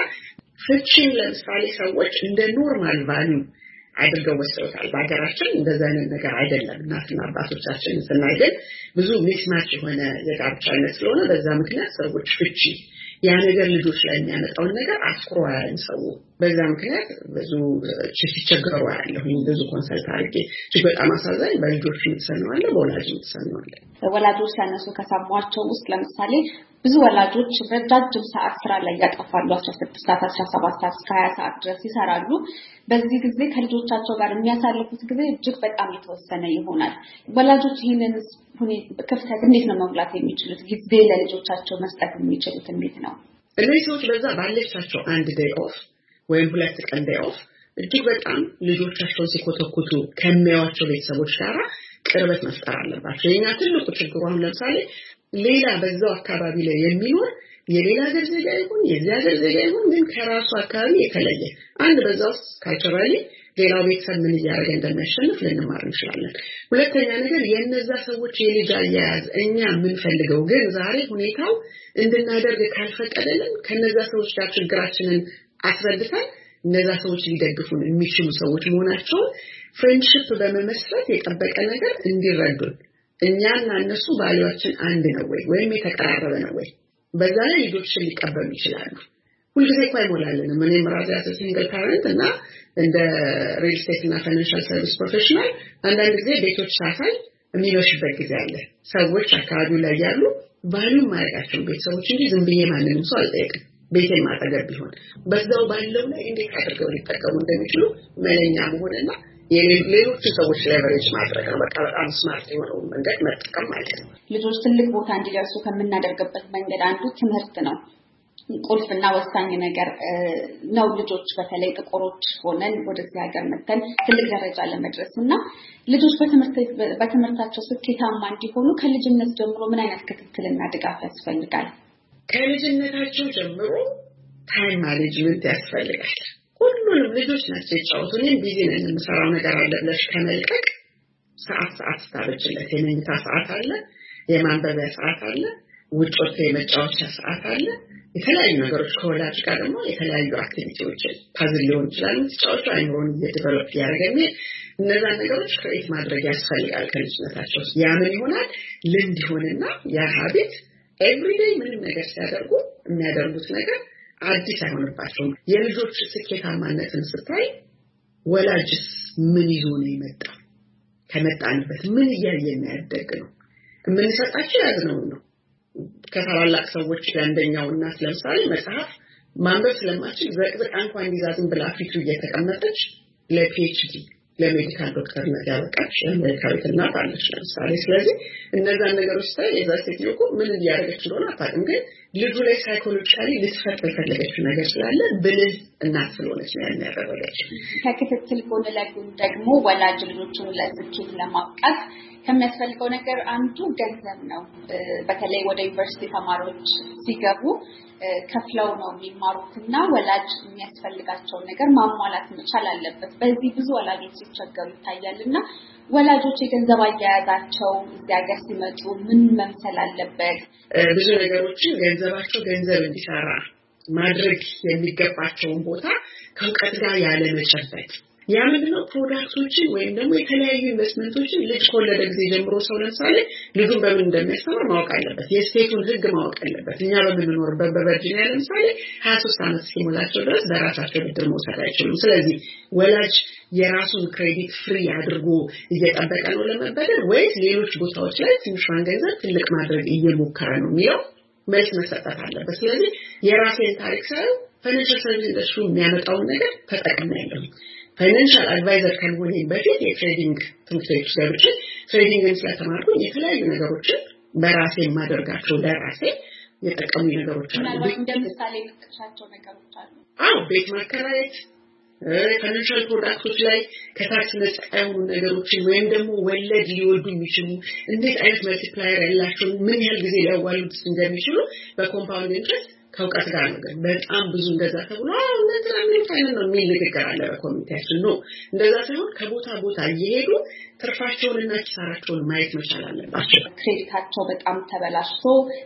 B: ፍቺን ለምሳሌ ሰዎች እንደ ኖርማል ቫልዩ አድርገው ወስደውታል። በሀገራችን እንደዛ አይነት ነገር አይደለም። እናትና አባቶቻችን ስናይገኝ ብዙ ሚስማች የሆነ የጋብቻ አይነት ስለሆነ በዛ ምክንያት ሰዎች ፍቺ ያ ነገር ልጆች ላይ የሚያመጣውን ነገር አስክሮ ያለን ሰው በዛ ምክንያት ብዙ ሲቸገሩ ያለው ብዙ ኮንሰልት አድርጌ እጅግ በጣም አሳዛኝ በልጆች ምትሰነዋለ በወላጅ ምትሰነዋለ።
A: ወላጆች ያነሱ ከሰሟቸው ውስጥ ለምሳሌ ብዙ ወላጆች ረጃጅም ሰዓት ስራ ላይ ያጠፋሉ። አስራ ስድስት ሰዓት አስራ ሰባት ሰዓት እስከ ሀያ ሰዓት ድረስ ይሰራሉ። በዚህ ጊዜ ከልጆቻቸው ጋር የሚያሳልፉት ጊዜ እጅግ በጣም የተወሰነ ይሆናል። ወላጆች ይህንን ክፍተት እንዴት ነው መሙላት የሚችሉት? ጊዜ ለልጆቻቸው መስጠት የሚችሉት እንዴት ነው?
B: እነዚህ ሰዎች በዛ ባለቻቸው አንድ ዴይ ኦፍ ወይም ሁለት ቀን ዴይ ኦፍ እጅግ በጣም ልጆቻቸውን ሲኮተኩቱ ከሚያዩዋቸው ቤተሰቦች ጋር ቅርበት መፍጠር አለባቸው። የኛ ትልቁ ችግሩ አሁን ለምሳሌ ሌላ በዛው አካባቢ ላይ የሚኖር የሌላ ሀገር ዜጋ ይሁን የዚህ ሀገር ዜጋ ይሁን ግን ከራሱ አካባቢ የተለየ አንድ በዛው ካልቸራሊ ሌላው ቤተሰብ ምን እያደረገ እንደሚያሸንፍ ልንማር እንችላለን። ሁለተኛ ነገር የነዛ ሰዎች የልጅ አያያዝ እኛ የምንፈልገው ግን ዛሬ ሁኔታው እንድናደርግ ካልፈቀደልን ከነዛ ሰዎች ጋር ችግራችንን አስረድተን እነዛ ሰዎች ሊደግፉን የሚችሉ ሰዎች መሆናቸው ፍሬንድሺፕ በመመስረት የጠበቀ ነገር እንዲረዱን እኛና እነሱ ቫልዩአችን አንድ ነው ወይ ወይም የተቀራረበ ነው ወይ በዛ ላይ ልጆችን ሊቀበሉ ይችላሉ። ሁልጊዜ እኮ አይሞላልንም። እኔም ራሴ አስ ሲንግል ፓረንት እና እንደ ሪል ስቴት እና ፋይናንሻል ሰርቪስ ፕሮፌሽናል አንዳንድ ጊዜ ቤቶች ሳሳይ የሚመሽበት ጊዜ አለ። ሰዎች አካባቢው ላይ ያሉ ቫልዩ ማድረጋቸው ቤተሰቦች እንጂ ዝም ብዬ ማንንም ሰው አልጠየቅም። ቤቴን ማጠገብ ቢሆን በዛው ባለው ላይ እንዴት አድርገው ሊጠቀሙ እንደሚችሉ መለኛ መሆንና የሌሎች ሰዎች ሌቨሬጅ ማድረግ ነው። በቃ በጣም ስማርት የሆነው መንገድ መጠቀም ማለት ነው።
A: ልጆች ትልቅ ቦታ እንዲደርሱ ከምናደርግበት መንገድ አንዱ ትምህርት ነው። ቁልፍና ወሳኝ ነገር ነው። ልጆች በተለይ ጥቁሮች ሆነን ወደዚህ ሀገር መተን ትልቅ ደረጃ ለመድረስና ልጆች በትምህርት በትምህርታቸው ስኬታማ እንዲሆኑ ከልጅነት ጀምሮ ምን አይነት ክትትልና ድጋፍ ያስፈልጋል?
B: ከልጅነታቸው ጀምሮ ታይም ማኔጅመንት ያስፈልጋል። ሁሉንም ልጆች ናቸው የጫወቱ እኔም ቢዚ ነኝ የምሰራው ነገር አለ ብለሽ ከመልቀቅ ሰዓት ሰዓት ስታበጅለት የመኝታ ሰዓት አለ፣ የማንበቢያ ሰዓት አለ፣ ውጭ ወጥቶ የመጫወቻ ሰዓት አለ። የተለያዩ ነገሮች ከወላጅ ጋር ደግሞ የተለያዩ አክቲቪቲዎች ፓዝል ሊሆን ይችላል ተጫወቱ አይኖርን እየዲቨሎፕ ያደርገኝ እነዛ ነገሮች ክሬት ማድረግ ያስፈልጋል ከልጅነታቸው። ያ ምን ይሆናል ልምድ ይሆንና ያ ሀቢት ኤቭሪዴይ ምንም ነገር ሲያደርጉ የሚያደርጉት ነገር አዲስ አይሆንባቸውም። የልጆች ስኬታማነትን ስታይ ወላጅስ ምን ይዞ ነው የመጣው? ከመጣንበት ምን እያየን ያደግ ነው? የምንሰጣቸው ያዝነው ነው ከታላላቅ ሰዎች አንደኛው እናት ለምሳሌ መጽሐፍ ማንበብ ስለማትችል ዘቅዝቃ እንኳን ይዛዝም ብላ ፊቱ እየተቀመጠች ለፒኤችዲ ለሜዲካል ዶክተርነት ያበቃች አሜሪካዊት እናት አለች ለምሳሌ። ስለዚህ እነዛን ነገሮች ላይ የዛ ሴትዮ እኮ ምን እያደረገች እንደሆነ አታውቅም፣ ግን ልጁ ላይ ሳይኮሎጂካሊ ልትፈጥር የፈለገችው ነገር ስላለ ብልህ እናት ስለሆነች ነው ያን ያደረገች።
A: ከክትትል ጎን ለጎን ደግሞ ወላጅ ልጆቹን ለስኬት ለማብቃት ከሚያስፈልገው ነገር አንዱ ገንዘብ ነው። በተለይ ወደ ዩኒቨርሲቲ ተማሪዎች ሲገቡ ከፍለው ነው የሚማሩትና ወላጅ የሚያስፈልጋቸው ነገር ማሟላት መቻል አለበት። በዚህ ብዙ ወላጆች ሲቸገሩ ይታያልና ወላጆች የገንዘብ አያያዛቸው እዚያ ጋር ሲመጡ ምን መምሰል አለበት?
B: ብዙ ነገሮችን ገንዘባቸው ገንዘብ እንዲሰራ ማድረግ የሚገባቸውን ቦታ ከእውቀት ጋር ያለ መጨበጥ። ያ ምንድነው ፕሮዳክቶችን ወይም ደግሞ የተለያዩ ኢንቨስትመንቶችን ልጅ ከወለደ ጊዜ ጀምሮ ሰው ለምሳሌ ልጁን በምን እንደሚያስተምር ማወቅ አለበት። የስቴቱን ህግ ማወቅ አለበት። እኛ በምንኖርበት በቨርጂኒያ ለምሳሌ ሀያ ሶስት ዓመት ሲሞላቸው ድረስ በራሳቸው ብድር መውሰድ አይችሉም። ስለዚህ ወላጅ የራሱን ክሬዲት ፍሪ አድርጎ እየጠበቀ ነው ለመበደር ወይስ ሌሎች ቦታዎች ላይ ትንሿን ገንዘብ ትልቅ ማድረግ እየሞከረ ነው የሚለው መልስ መሰጠት አለበት። ስለዚህ የራሴን ታሪክ ሳይሆን ፋይናንሻል ሰርቪስ ኢንዱስትሪ የሚያመጣውን ነገር ተጠቅሜያለሁ። ፋይናንሻል አድቫይዘር ከመሆኔ በፊት የትሬዲንግ ትምህርት ቤት ገብቼ ትሬዲንግን ስለተማርኩኝ የተለያዩ ነገሮችን በራሴ ማደርጋቸው ለራሴ የጠቀሙ ነገሮች አሉ።
A: ምናልባት እንደምሳሌ የምትጠቅሻቸው ነገሮች አሉ?
B: አዎ፣ ቤት ማከራየት፣ ፋይናንሻል ፕሮዳክቶች ላይ ከታክስ ነፃ የሆኑ ነገሮችን ወይም ደግሞ ወለድ ሊወልዱ የሚችሉ እንዴት አይነት መልቲፕላየር ያላቸው ምን ያህል ጊዜ ሊያዋሉት እንደሚችሉ በኮምፓውንድ ኢንትረስት ከውቀት ጋር ነው። በጣም ብዙ እንደዛ ተብሎ አዎ እንትን ምን አይነት ነው የሚል ንግግር አለ በኮሚኒቲያችን ነው። እንደዛ ሳይሆን ከቦታ ቦታ እየሄዱ ትርፋቸውንና ኪሳራቸውን ማየት መቻል አለባቸው።
A: ክሬዲታቸው በጣም ተበላሽቶ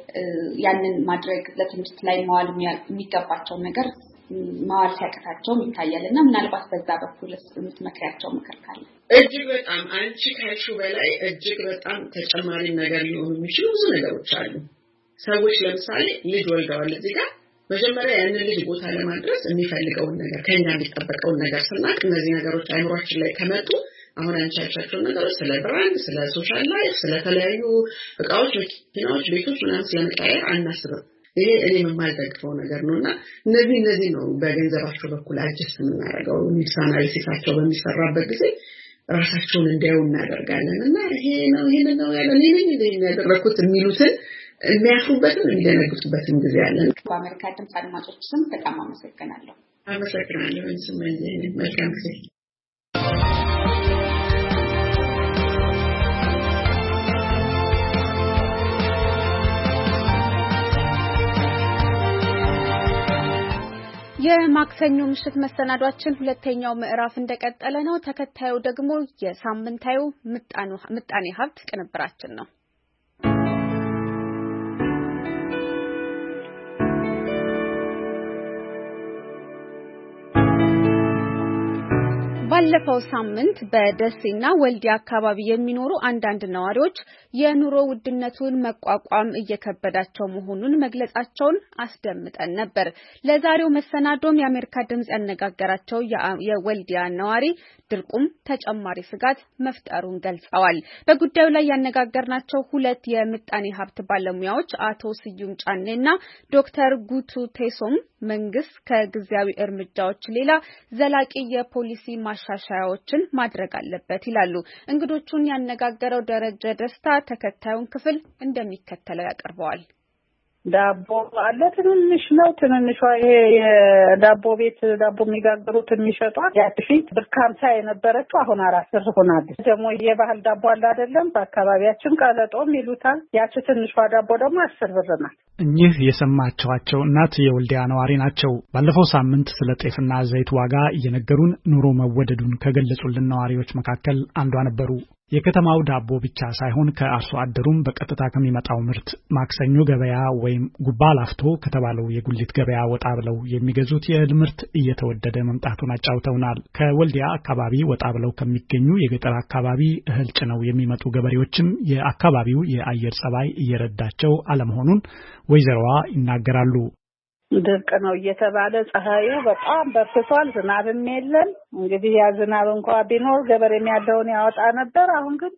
A: ያንን ማድረግ ለትምህርት ላይ መዋል የሚገባቸው ነገር ማዋል ሲያቀታቸው ይታያልና ምናልባት በዛ በኩል የምትመክሪያቸው ምክር ካለ?
B: እጅግ በጣም አንቺ ካልሽው በላይ እጅግ በጣም ተጨማሪ ነገር ሊሆኑ የሚችሉ ብዙ ነገሮች አሉ። ሰዎች ለምሳሌ ልጅ ወልደዋል እዚህ ጋር መጀመሪያ ያንን ልጅ ቦታ ለማድረስ የሚፈልገውን ነገር ከኛ የሚጠበቀውን ነገር ስናቅ እነዚህ ነገሮች አይምሮአችን ላይ ከመጡ አሁን አንቻቻቸው ነገሮች ስለ ብራንድ፣ ስለ ሶሻል ላይፍ፣ ስለ ተለያዩ እቃዎች፣ መኪናዎች፣ ቤቶች ምናምን ስለመቀየር አናስብም። ይሄ እኔ የማልደግፈው ነገር ነውና እነዚህ እነዚህ ነው በገንዘባቸው በኩል አጀስት የምናደርገው። አናሊሲሳቸው በሚሰራበት ጊዜ ራሳቸውን እንዲያዩ እናደርጋለን እና ይሄ ነው ይሄ ነው ያለው እኔ ነኝ እንደ ያደረኩት የሚሉትን የሚያፍሩበትን የሚደነግጡበትን ጊዜ አለ።
A: በአሜሪካ ድምፅ አድማጮች ስም በጣም አመሰግናለሁ።
B: አመሰግናለሁ። እንስማኝ መልካም ጊዜ።
A: የማክሰኞ ምሽት መሰናዷችን ሁለተኛው ምዕራፍ እንደቀጠለ ነው። ተከታዩ ደግሞ የሳምንታዩ ምጣኔ ሀብት ቅንብራችን ነው። ባለፈው ሳምንት በደሴና ወልዲያ አካባቢ የሚኖሩ አንዳንድ ነዋሪዎች የኑሮ ውድነቱን መቋቋም እየከበዳቸው መሆኑን መግለጻቸውን አስደምጠን ነበር። ለዛሬው መሰናዶም የአሜሪካ ድምጽ ያነጋገራቸው የወልዲያ ነዋሪ ድርቁም ተጨማሪ ስጋት መፍጠሩን ገልጸዋል። በጉዳዩ ላይ ያነጋገርናቸው ሁለት የምጣኔ ሀብት ባለሙያዎች አቶ ስዩም ጫኔና ዶክተር ጉቱ ቴሶም መንግስት ከጊዜያዊ እርምጃዎች ሌላ ዘላቂ የፖሊሲ ማሻሻያዎችን ማድረግ አለበት ይላሉ። እንግዶቹን ያነጋገረው ደረጀ ደስታ ተከታዩን ክፍል እንደሚከተለው ያቀርበዋል።
D: ዳቦ አለ ትንንሽ ነው ትንንሿ ይሄ የዳቦ ቤት ዳቦ የሚጋግሩት የሚሸጧት ያጥፊት ብርካምሳ የነበረችው አሁን አራት ብር ሆናለች። ደግሞ የባህል ዳቦ አለ አይደለም በአካባቢያችን ቀለጦም ይሉታል። ያቺ ትንሿ ዳቦ ደግሞ አስር ብር ናት።
C: እኚህ የሰማችኋቸው እናት የወልዲያ ነዋሪ ናቸው። ባለፈው ሳምንት ስለ ጤፍና ዘይት ዋጋ እየነገሩን ኑሮ መወደዱን ከገለጹልን ነዋሪዎች መካከል አንዷ ነበሩ። የከተማው ዳቦ ብቻ ሳይሆን ከአርሶ አደሩም በቀጥታ ከሚመጣው ምርት ማክሰኞ ገበያ ወይም ጉባ ላፍቶ ከተባለው የጉሊት ገበያ ወጣ ብለው የሚገዙት የእህል ምርት እየተወደደ መምጣቱን አጫውተውናል። ከወልዲያ አካባቢ ወጣ ብለው ከሚገኙ የገጠር አካባቢ እህል ጭነው የሚመጡ ገበሬዎችም የአካባቢው የአየር ጸባይ እየረዳቸው አለመሆኑን ወይዘሮዋ ይናገራሉ።
D: ድርቅ ነው እየተባለ ፀሐዩ በጣም በርትቷል። ዝናብም የለም። እንግዲህ ያ ዝናብ እንኳን ቢኖር ገበሬም ያለውን ያወጣ ነበር። አሁን ግን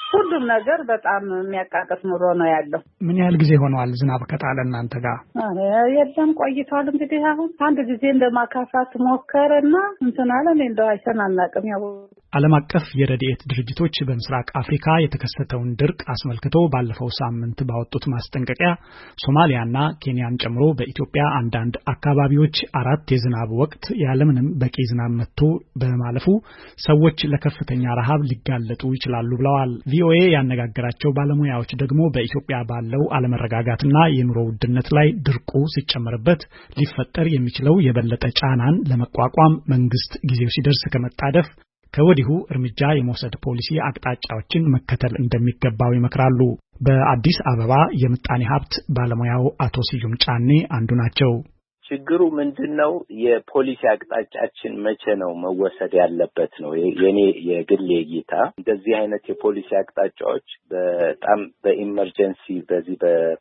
D: ሁሉም ነገር በጣም የሚያቃቅስ ኑሮ ነው ያለው።
C: ምን ያህል ጊዜ ሆነዋል ዝናብ ከጣለ እናንተ ጋር?
D: አረ የለም ቆይቷል። እንግዲህ አሁን አንድ ጊዜ እንደማካፋት ሞከረና እንትን አለ። እንደው አይተን አናውቅም። ያው
C: ዓለም አቀፍ የረድኤት ድርጅቶች በምስራቅ አፍሪካ የተከሰተውን ድርቅ አስመልክቶ ባለፈው ሳምንት ባወጡት ማስጠንቀቂያ ሶማሊያና ኬንያን ጨምሮ በኢትዮጵያ አንዳንድ አካባቢዎች አራት የዝናብ ወቅት ያለምንም በቂ ዝናብ መጥቶ በማለፉ ሰዎች ለከፍተኛ ረሃብ ሊጋለጡ ይችላሉ ብለዋል። ቪኦኤ ያነጋገራቸው ባለሙያዎች ደግሞ በኢትዮጵያ ባለው አለመረጋጋትና የኑሮ ውድነት ላይ ድርቁ ሲጨመርበት ሊፈጠር የሚችለው የበለጠ ጫናን ለመቋቋም መንግስት ጊዜው ሲደርስ ከመጣደፍ ከወዲሁ እርምጃ የመውሰድ ፖሊሲ አቅጣጫዎችን መከተል እንደሚገባው ይመክራሉ። በአዲስ አበባ የምጣኔ ሀብት ባለሙያው አቶ ስዩም ጫኔ አንዱ ናቸው።
E: ችግሩ ምንድነው? የፖሊሲ አቅጣጫችን መቼ ነው መወሰድ ያለበት ነው የኔ የግል እይታ። እንደዚህ አይነት የፖሊሲ አቅጣጫዎች በጣም በኢመርጀንሲ በዚህ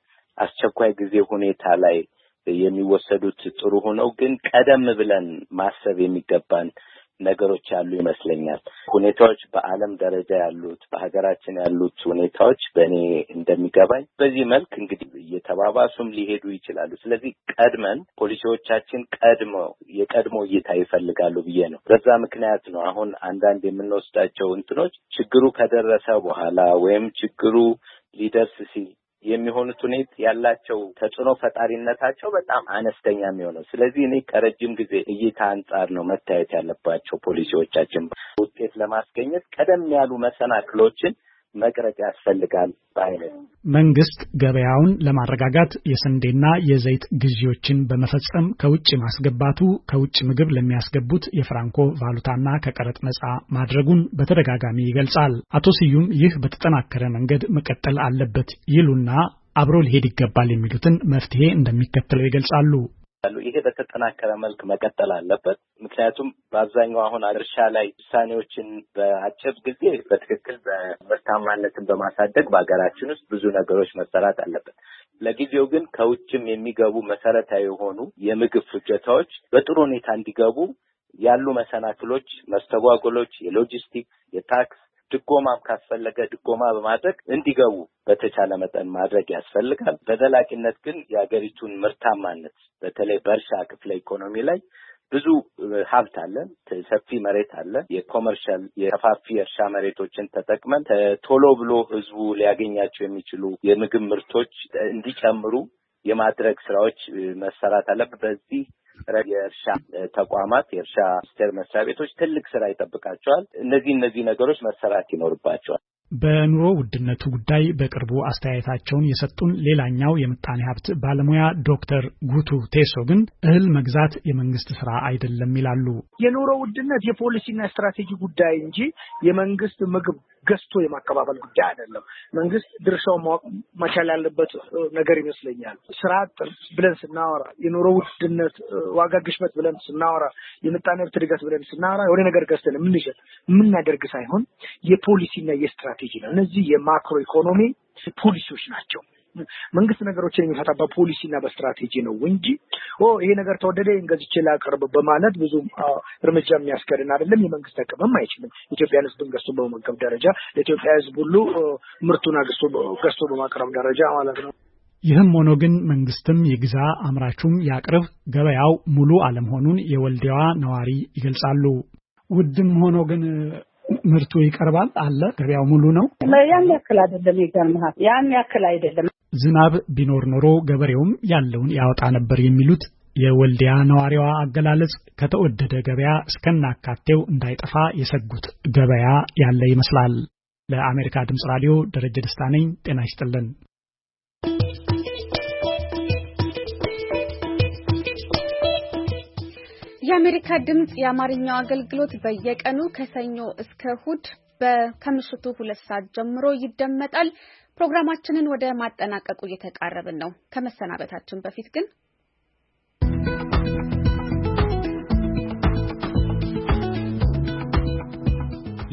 E: በአስቸኳይ ጊዜ ሁኔታ ላይ የሚወሰዱት ጥሩ ሆነው ግን ቀደም ብለን ማሰብ የሚገባን ነገሮች ያሉ ይመስለኛል። ሁኔታዎች በአለም ደረጃ ያሉት በሀገራችን ያሉት ሁኔታዎች በእኔ እንደሚገባኝ በዚህ መልክ እንግዲህ እየተባባሱም ሊሄዱ ይችላሉ። ስለዚህ ቀድመን ፖሊሲዎቻችን ቀድሞ የቀድሞ እይታ ይፈልጋሉ ብዬ ነው። በዛ ምክንያት ነው አሁን አንዳንድ የምንወስዳቸው እንትኖች ችግሩ ከደረሰ በኋላ ወይም ችግሩ ሊደርስ ሲል የሚሆኑት ሁኔታ ያላቸው ተጽዕኖ ፈጣሪነታቸው በጣም አነስተኛ የሚሆነው። ስለዚህ እኔ ከረጅም ጊዜ እይታ አንጻር ነው መታየት ያለባቸው ፖሊሲዎቻችን ውጤት ለማስገኘት ቀደም ያሉ መሰናክሎችን መቅረጽ ያስፈልጋል ባይነት።
C: መንግስት ገበያውን ለማረጋጋት የስንዴና የዘይት ግዢዎችን በመፈጸም ከውጭ ማስገባቱ ከውጭ ምግብ ለሚያስገቡት የፍራንኮ ቫሉታና ከቀረጥ ነጻ ማድረጉን በተደጋጋሚ ይገልጻል። አቶ ስዩም ይህ በተጠናከረ መንገድ መቀጠል አለበት ይሉና አብሮ ሊሄድ ይገባል የሚሉትን መፍትሄ እንደሚከተለው ይገልጻሉ።
E: ይሄ በተጠናከረ መልክ መቀጠል አለበት። ምክንያቱም በአብዛኛው አሁን እርሻ ላይ ውሳኔዎችን በአጭር ጊዜ በትክክል በምርታማነትን በማሳደግ በሀገራችን ውስጥ ብዙ ነገሮች መሰራት አለበት። ለጊዜው ግን ከውጭም የሚገቡ መሰረታዊ የሆኑ የምግብ ፍጆታዎች በጥሩ ሁኔታ እንዲገቡ ያሉ መሰናክሎች፣ መስተጓጎሎች፣ የሎጂስቲክስ፣ የታክስ ድጎማም ካስፈለገ ድጎማ በማድረግ እንዲገቡ በተቻለ መጠን ማድረግ ያስፈልጋል። በዘላቂነት ግን የሀገሪቱን ምርታማነት በተለይ በእርሻ ክፍለ ኢኮኖሚ ላይ ብዙ ሀብት አለ፣ ሰፊ መሬት አለ። የኮመርሻል የሰፋፊ እርሻ መሬቶችን ተጠቅመን ቶሎ ብሎ ህዝቡ ሊያገኛቸው የሚችሉ የምግብ ምርቶች እንዲጨምሩ የማድረግ ስራዎች መሰራት አለበት። በዚህ የእርሻ ተቋማት የእርሻ ሚኒስቴር መስሪያ ቤቶች ትልቅ ስራ ይጠብቃቸዋል። እነዚህ እነዚህ ነገሮች መሰራት ይኖርባቸዋል።
C: በኑሮ ውድነቱ ጉዳይ በቅርቡ አስተያየታቸውን የሰጡን ሌላኛው የምጣኔ ሀብት ባለሙያ ዶክተር ጉቱ ቴሶ ግን እህል መግዛት የመንግስት ስራ አይደለም ይላሉ።
F: የኑሮ ውድነት የፖሊሲና ስትራቴጂ ጉዳይ እንጂ የመንግስት ምግብ ገዝቶ የማከፋፈል ጉዳይ አይደለም። መንግስት ድርሻውን ማወቅ መቻል ያለበት ነገር ይመስለኛል። ስራ አጥ ብለን ስናወራ፣ የኑሮ ውድነት ዋጋ ግሽበት ብለን ስናወራ፣ የምጣኔ ሀብት እድገት ብለን ስናወራ የሆነ ነገር ገዝተን የምንሸጥ የምናደርግ ሳይሆን የፖሊሲና የስትራቴጂ ነው። እነዚህ የማክሮ ኢኮኖሚ ፖሊሲዎች ናቸው። መንግስት ነገሮችን የሚፈታበት ፖሊሲና በስትራቴጂ ነው እንጂ ኦ ይሄ ነገር ተወደደ እንገዝቼ ላቀርብ በማለት ብዙ እርምጃ የሚያስከድን አይደለም። የመንግስት አቅምም አይችልም። ኢትዮጵያን ህዝብን ገዝቶ በመገብ ደረጃ ለኢትዮጵያ ህዝብ ሁሉ ምርቱን ገዝቶ ገዝቶ በማቅረብ ደረጃ ማለት ነው።
C: ይህም ሆኖ ግን መንግስትም የግዛ አምራቹም ያቅርብ ገበያው ሙሉ አለመሆኑን የወልዲያዋ ነዋሪ ይገልጻሉ። ውድም ሆኖ ግን ምርቱ ይቀርባል አለ ገበያው ሙሉ ነው።
D: ያን ያክል አይደለም። ይገርምሃል፣ ያን ያክል አይደለም።
C: ዝናብ ቢኖር ኖሮ ገበሬውም ያለውን ያወጣ ነበር የሚሉት የወልዲያ ነዋሪዋ አገላለጽ ከተወደደ ገበያ እስከናካቴው እንዳይጠፋ የሰጉት ገበያ ያለ ይመስላል። ለአሜሪካ ድምጽ ራዲዮ ደረጀ ደስታ ነኝ። ጤና ይስጥልን።
A: የአሜሪካ ድምጽ የአማርኛው አገልግሎት በየቀኑ ከሰኞ እስከ እሁድ ከምሽቱ ሁለት ሰዓት ጀምሮ ይደመጣል። ፕሮግራማችንን ወደ ማጠናቀቁ እየተቃረብን ነው። ከመሰናበታችን በፊት ግን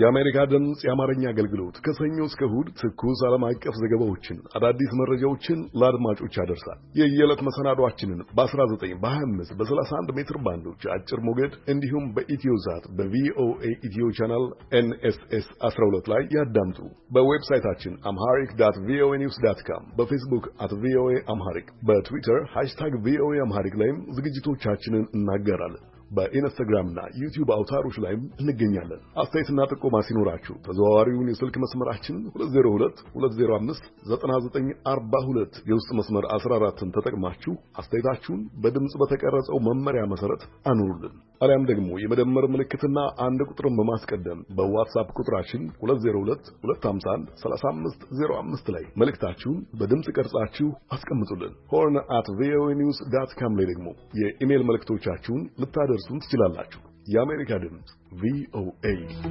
V: የአሜሪካ ድምጽ የአማርኛ አገልግሎት ከሰኞ እስከ እሁድ ትኩስ ዓለም አቀፍ ዘገባዎችን፣ አዳዲስ መረጃዎችን ለአድማጮች ያደርሳል። የየዕለት መሰናዷችንን በ19 በ25 በ31 ሜትር ባንዶች አጭር ሞገድ እንዲሁም በኢትዮዛት በቪኦኤ ኢትዮ ቻናል ኤንኤስኤስ አስራ ሁለት ላይ ያዳምጡ። በዌብሳይታችን አምሃሪክ ዳት ቪኦኤ ኒውስ ዳት ካም፣ በፌስቡክ አት ቪኦኤ አምሃሪክ፣ በትዊተር ሃሽታግ ቪኦኤ አምሃሪክ ላይም ዝግጅቶቻችንን እናገራለን። በኢንስታግራምና ዩቲዩብ አውታሮች ላይም እንገኛለን። አስተያየትና ጥቆማ ሲኖራችሁ ተዘዋዋሪውን የስልክ መስመራችን ሁለት ዜሮ ሁለት ሁለት ዜሮ አምስት ዘጠና ዘጠኝ አርባ ሁለት የውስጥ መስመር አስራ አራትን ተጠቅማችሁ አስተያየታችሁን በድምጽ በተቀረጸው መመሪያ መሰረት አኑሩልን። አሊያም ደግሞ የመደመር ምልክትና አንድ ቁጥርን በማስቀደም በዋትስአፕ ቁጥራችን ሁለት ዜሮ ሁለት ሁለት አምሳ አንድ ሰላሳ አምስት ዜሮ አምስት ላይ መልእክታችሁን በድምጽ ቀርጻችሁ አስቀምጡልን። ሆርን አት ቪኦኤ ኒውስ ዳት ካም ላይ ደግሞ የኢሜል መልእክቶቻችሁን ልታደርሱ ትችላላችሁ። የአሜሪካ ድምጽ ቪኦኤ።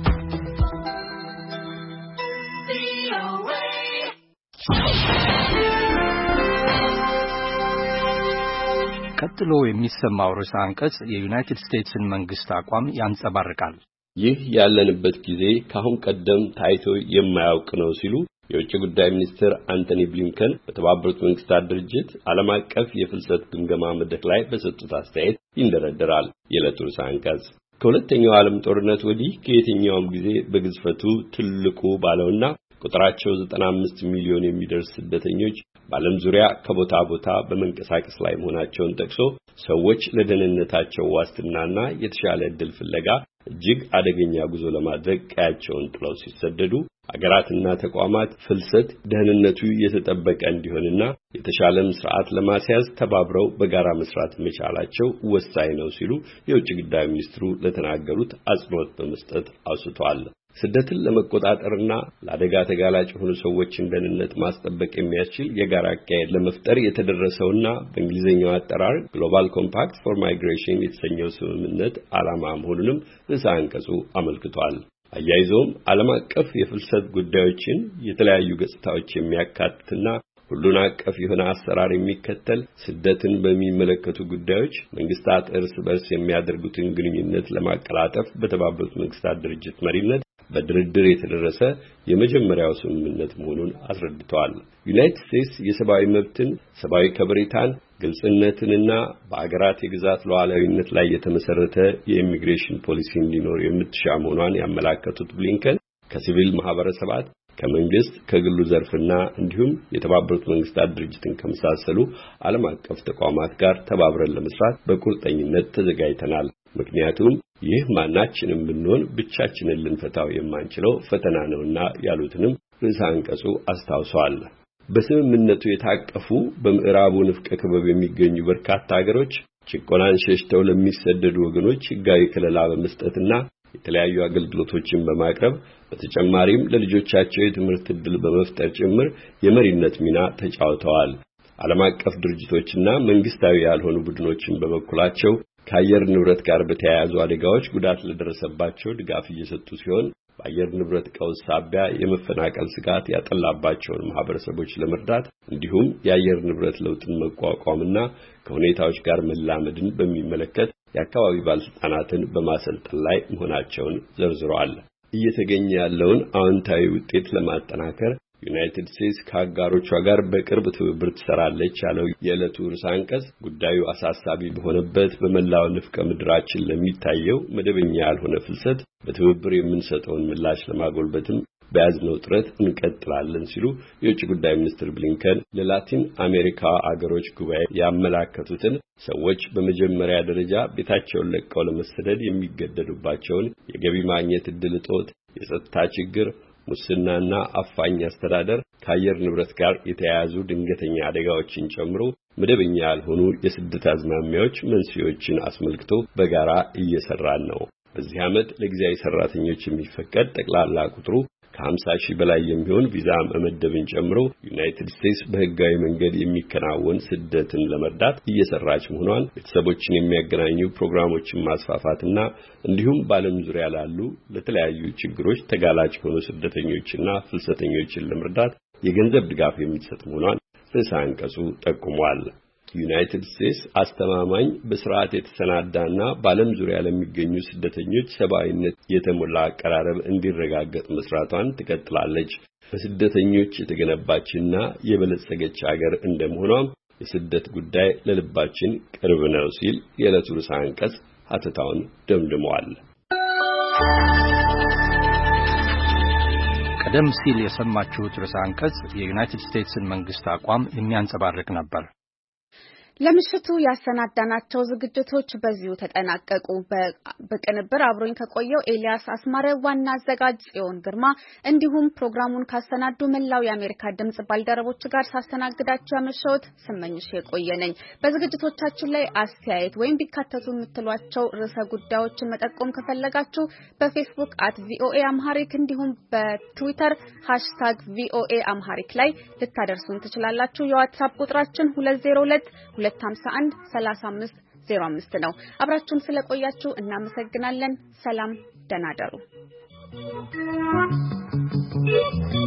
G: ቀጥሎ የሚሰማው ርዕሰ አንቀጽ የዩናይትድ ስቴትስን መንግስት አቋም ያንጸባርቃል።
T: ይህ ያለንበት ጊዜ ካሁን ቀደም ታይቶ የማያውቅ ነው ሲሉ የውጭ ጉዳይ ሚኒስትር አንቶኒ ብሊንከን በተባበሩት መንግስታት ድርጅት ዓለም አቀፍ የፍልሰት ግምገማ መድረክ ላይ በሰጡት አስተያየት ይንደረደራል። የዕለቱ ርዕሰ አንቀጽ ከሁለተኛው ዓለም ጦርነት ወዲህ ከየትኛውም ጊዜ በግዝፈቱ ትልቁ ባለውና ቁጥራቸው ዘጠና አምስት ሚሊዮን የሚደርስ ስደተኞች በዓለም ዙሪያ ከቦታ ቦታ በመንቀሳቀስ ላይ መሆናቸውን ጠቅሶ ሰዎች ለደህንነታቸው ዋስትናና የተሻለ ዕድል ፍለጋ እጅግ አደገኛ ጉዞ ለማድረግ ቀያቸውን ጥለው ሲሰደዱ አገራትና ተቋማት ፍልሰት ደህንነቱ የተጠበቀ እንዲሆንና የተሻለም ስርዓት ለማስያዝ ተባብረው በጋራ መስራት መቻላቸው ወሳኝ ነው ሲሉ የውጭ ጉዳይ ሚኒስትሩ ለተናገሩት አጽንኦት በመስጠት አውስተዋል። ስደትን ለመቆጣጠርና ለአደጋ ተጋላጭ የሆኑ ሰዎችን ደህንነት ማስጠበቅ የሚያስችል የጋራ አካሄድ ለመፍጠር የተደረሰውና በእንግሊዝኛው አጠራር ግሎባል ኮምፓክት ፎር ማይግሬሽን የተሰኘው ስምምነት ዓላማ መሆኑንም ርዕሰ አንቀጹ አመልክቷል። አያይዞም ዓለም አቀፍ የፍልሰት ጉዳዮችን የተለያዩ ገጽታዎች የሚያካትትና ሁሉን አቀፍ የሆነ አሰራር የሚከተል ስደትን በሚመለከቱ ጉዳዮች መንግስታት እርስ በርስ የሚያደርጉትን ግንኙነት ለማቀላጠፍ በተባበሩት መንግስታት ድርጅት መሪነት በድርድር የተደረሰ የመጀመሪያው ስምምነት መሆኑን አስረድተዋል። ዩናይትድ ስቴትስ የሰብአዊ መብትን፣ ሰብአዊ ከበሬታን፣ ግልጽነትንና በአገራት የግዛት ሉዓላዊነት ላይ የተመሰረተ የኢሚግሬሽን ፖሊሲ እንዲኖር የምትሻ መሆኗን ያመለከቱት ብሊንከን ከሲቪል ማህበረሰባት ከመንግስት ከግሉ ዘርፍና እንዲሁም የተባበሩት መንግስታት ድርጅትን ከመሳሰሉ ዓለም አቀፍ ተቋማት ጋር ተባብረን ለመስራት በቁርጠኝነት ተዘጋጅተናል። ምክንያቱም ይህ ማናችንም ብንሆን ብቻችንን ልንፈታው የማንችለው ፈተና ነውና ያሉትንም ርዕሰ አንቀጹ አስታውሰዋል። በስምምነቱ የታቀፉ በምዕራቡ ንፍቀ ክበብ የሚገኙ በርካታ ሀገሮች ጭቆናን ሸሽተው ለሚሰደዱ ወገኖች ሕጋዊ ከለላ በመስጠትና የተለያዩ አገልግሎቶችን በማቅረብ በተጨማሪም ለልጆቻቸው የትምህርት ዕድል በመፍጠር ጭምር የመሪነት ሚና ተጫውተዋል። ዓለም አቀፍ ድርጅቶችና መንግስታዊ ያልሆኑ ቡድኖችን በበኩላቸው ከአየር ንብረት ጋር በተያያዙ አደጋዎች ጉዳት ለደረሰባቸው ድጋፍ እየሰጡ ሲሆን በአየር ንብረት ቀውስ ሳቢያ የመፈናቀል ስጋት ያጠላባቸውን ማህበረሰቦች ለመርዳት እንዲሁም የአየር ንብረት ለውጥን መቋቋምና ከሁኔታዎች ጋር መላመድን በሚመለከት የአካባቢ ባለስልጣናትን በማሰልጠን ላይ መሆናቸውን ዘርዝረዋል። እየተገኘ ያለውን አዎንታዊ ውጤት ለማጠናከር ዩናይትድ ስቴትስ ከአጋሮቿ ጋር በቅርብ ትብብር ትሰራለች ያለው የዕለቱ ርዕሰ አንቀጽ ጉዳዩ አሳሳቢ በሆነበት በመላው ንፍቀ ምድራችን ለሚታየው መደበኛ ያልሆነ ፍልሰት በትብብር የምንሰጠውን ምላሽ ለማጎልበትም በያዝነው ጥረት እንቀጥላለን ሲሉ የውጭ ጉዳይ ሚኒስትር ብሊንከን ለላቲን አሜሪካ አገሮች ጉባኤ ያመለከቱትን ሰዎች በመጀመሪያ ደረጃ ቤታቸውን ለቀው ለመሰደድ የሚገደዱባቸውን የገቢ ማግኘት ዕድል እጦት፣ የጸጥታ ችግር፣ ሙስናና አፋኝ አስተዳደር ከአየር ንብረት ጋር የተያያዙ ድንገተኛ አደጋዎችን ጨምሮ መደበኛ ያልሆኑ የስደት አዝማሚያዎች መንስኤዎችን አስመልክቶ በጋራ እየሰራን ነው። በዚህ ዓመት ለጊዜያዊ ሰራተኞች የሚፈቀድ ጠቅላላ ቁጥሩ ከሀምሳ ሺህ በላይ የሚሆን ቪዛ መመደብን ጨምሮ ዩናይትድ ስቴትስ በህጋዊ መንገድ የሚከናወን ስደትን ለመርዳት እየሰራች መሆኗን ቤተሰቦችን የሚያገናኙ ፕሮግራሞችን ማስፋፋትና እንዲሁም በዓለም ዙሪያ ላሉ ለተለያዩ ችግሮች ተጋላጭ የሆኑ ስደተኞችና ፍልሰተኞችን ለመርዳት የገንዘብ ድጋፍ የምትሰጥ መሆኗን ርዕሰ አንቀጹ ጠቁሟል። ዩናይትድ ስቴትስ አስተማማኝ በስርዓት የተሰናዳና በዓለም ዙሪያ ለሚገኙ ስደተኞች ሰብአዊነት የተሞላ አቀራረብ እንዲረጋገጥ መስራቷን ትቀጥላለች። በስደተኞች የተገነባችና የበለጸገች ሀገር እንደመሆኗም የስደት ጉዳይ ለልባችን ቅርብ ነው ሲል የዕለቱ ርዕሰ አንቀጽ ሀተታውን ደምድመዋል።
G: ቀደም ሲል የሰማችሁት ርዕሰ አንቀጽ የዩናይትድ ስቴትስን መንግስት አቋም የሚያንጸባርቅ ነበር።
A: ለምሽቱ ያሰናዳናቸው ዝግጅቶች በዚሁ ተጠናቀቁ። በቅንብር አብሮኝ ከቆየው ኤልያስ አስማረ፣ ዋና አዘጋጅ ጽዮን ግርማ እንዲሁም ፕሮግራሙን ካሰናዱ መላው የአሜሪካ ድምጽ ባልደረቦች ጋር ሳስተናግዳችሁ ያመሸሁት ስመኝሽ የቆየ ነኝ። በዝግጅቶቻችን ላይ አስተያየት ወይም ቢካተቱ የምትሏቸው ርዕሰ ጉዳዮችን መጠቆም ከፈለጋችሁ በፌስቡክ አት ቪኦኤ አምሃሪክ እንዲሁም በትዊተር ሃሽታግ ቪኦኤ አምሃሪክ ላይ ልታደርሱን ትችላላችሁ። የዋትስአፕ ቁጥራችን ሁለት ዜሮ ሁለት ሁለት ሃምሳ አንድ ሰላሳ አምስት ዜሮ አምስት ነው። አብራችሁን ስለቆያችሁ እናመሰግናለን። ሰላም፣ ደህና እደሩ።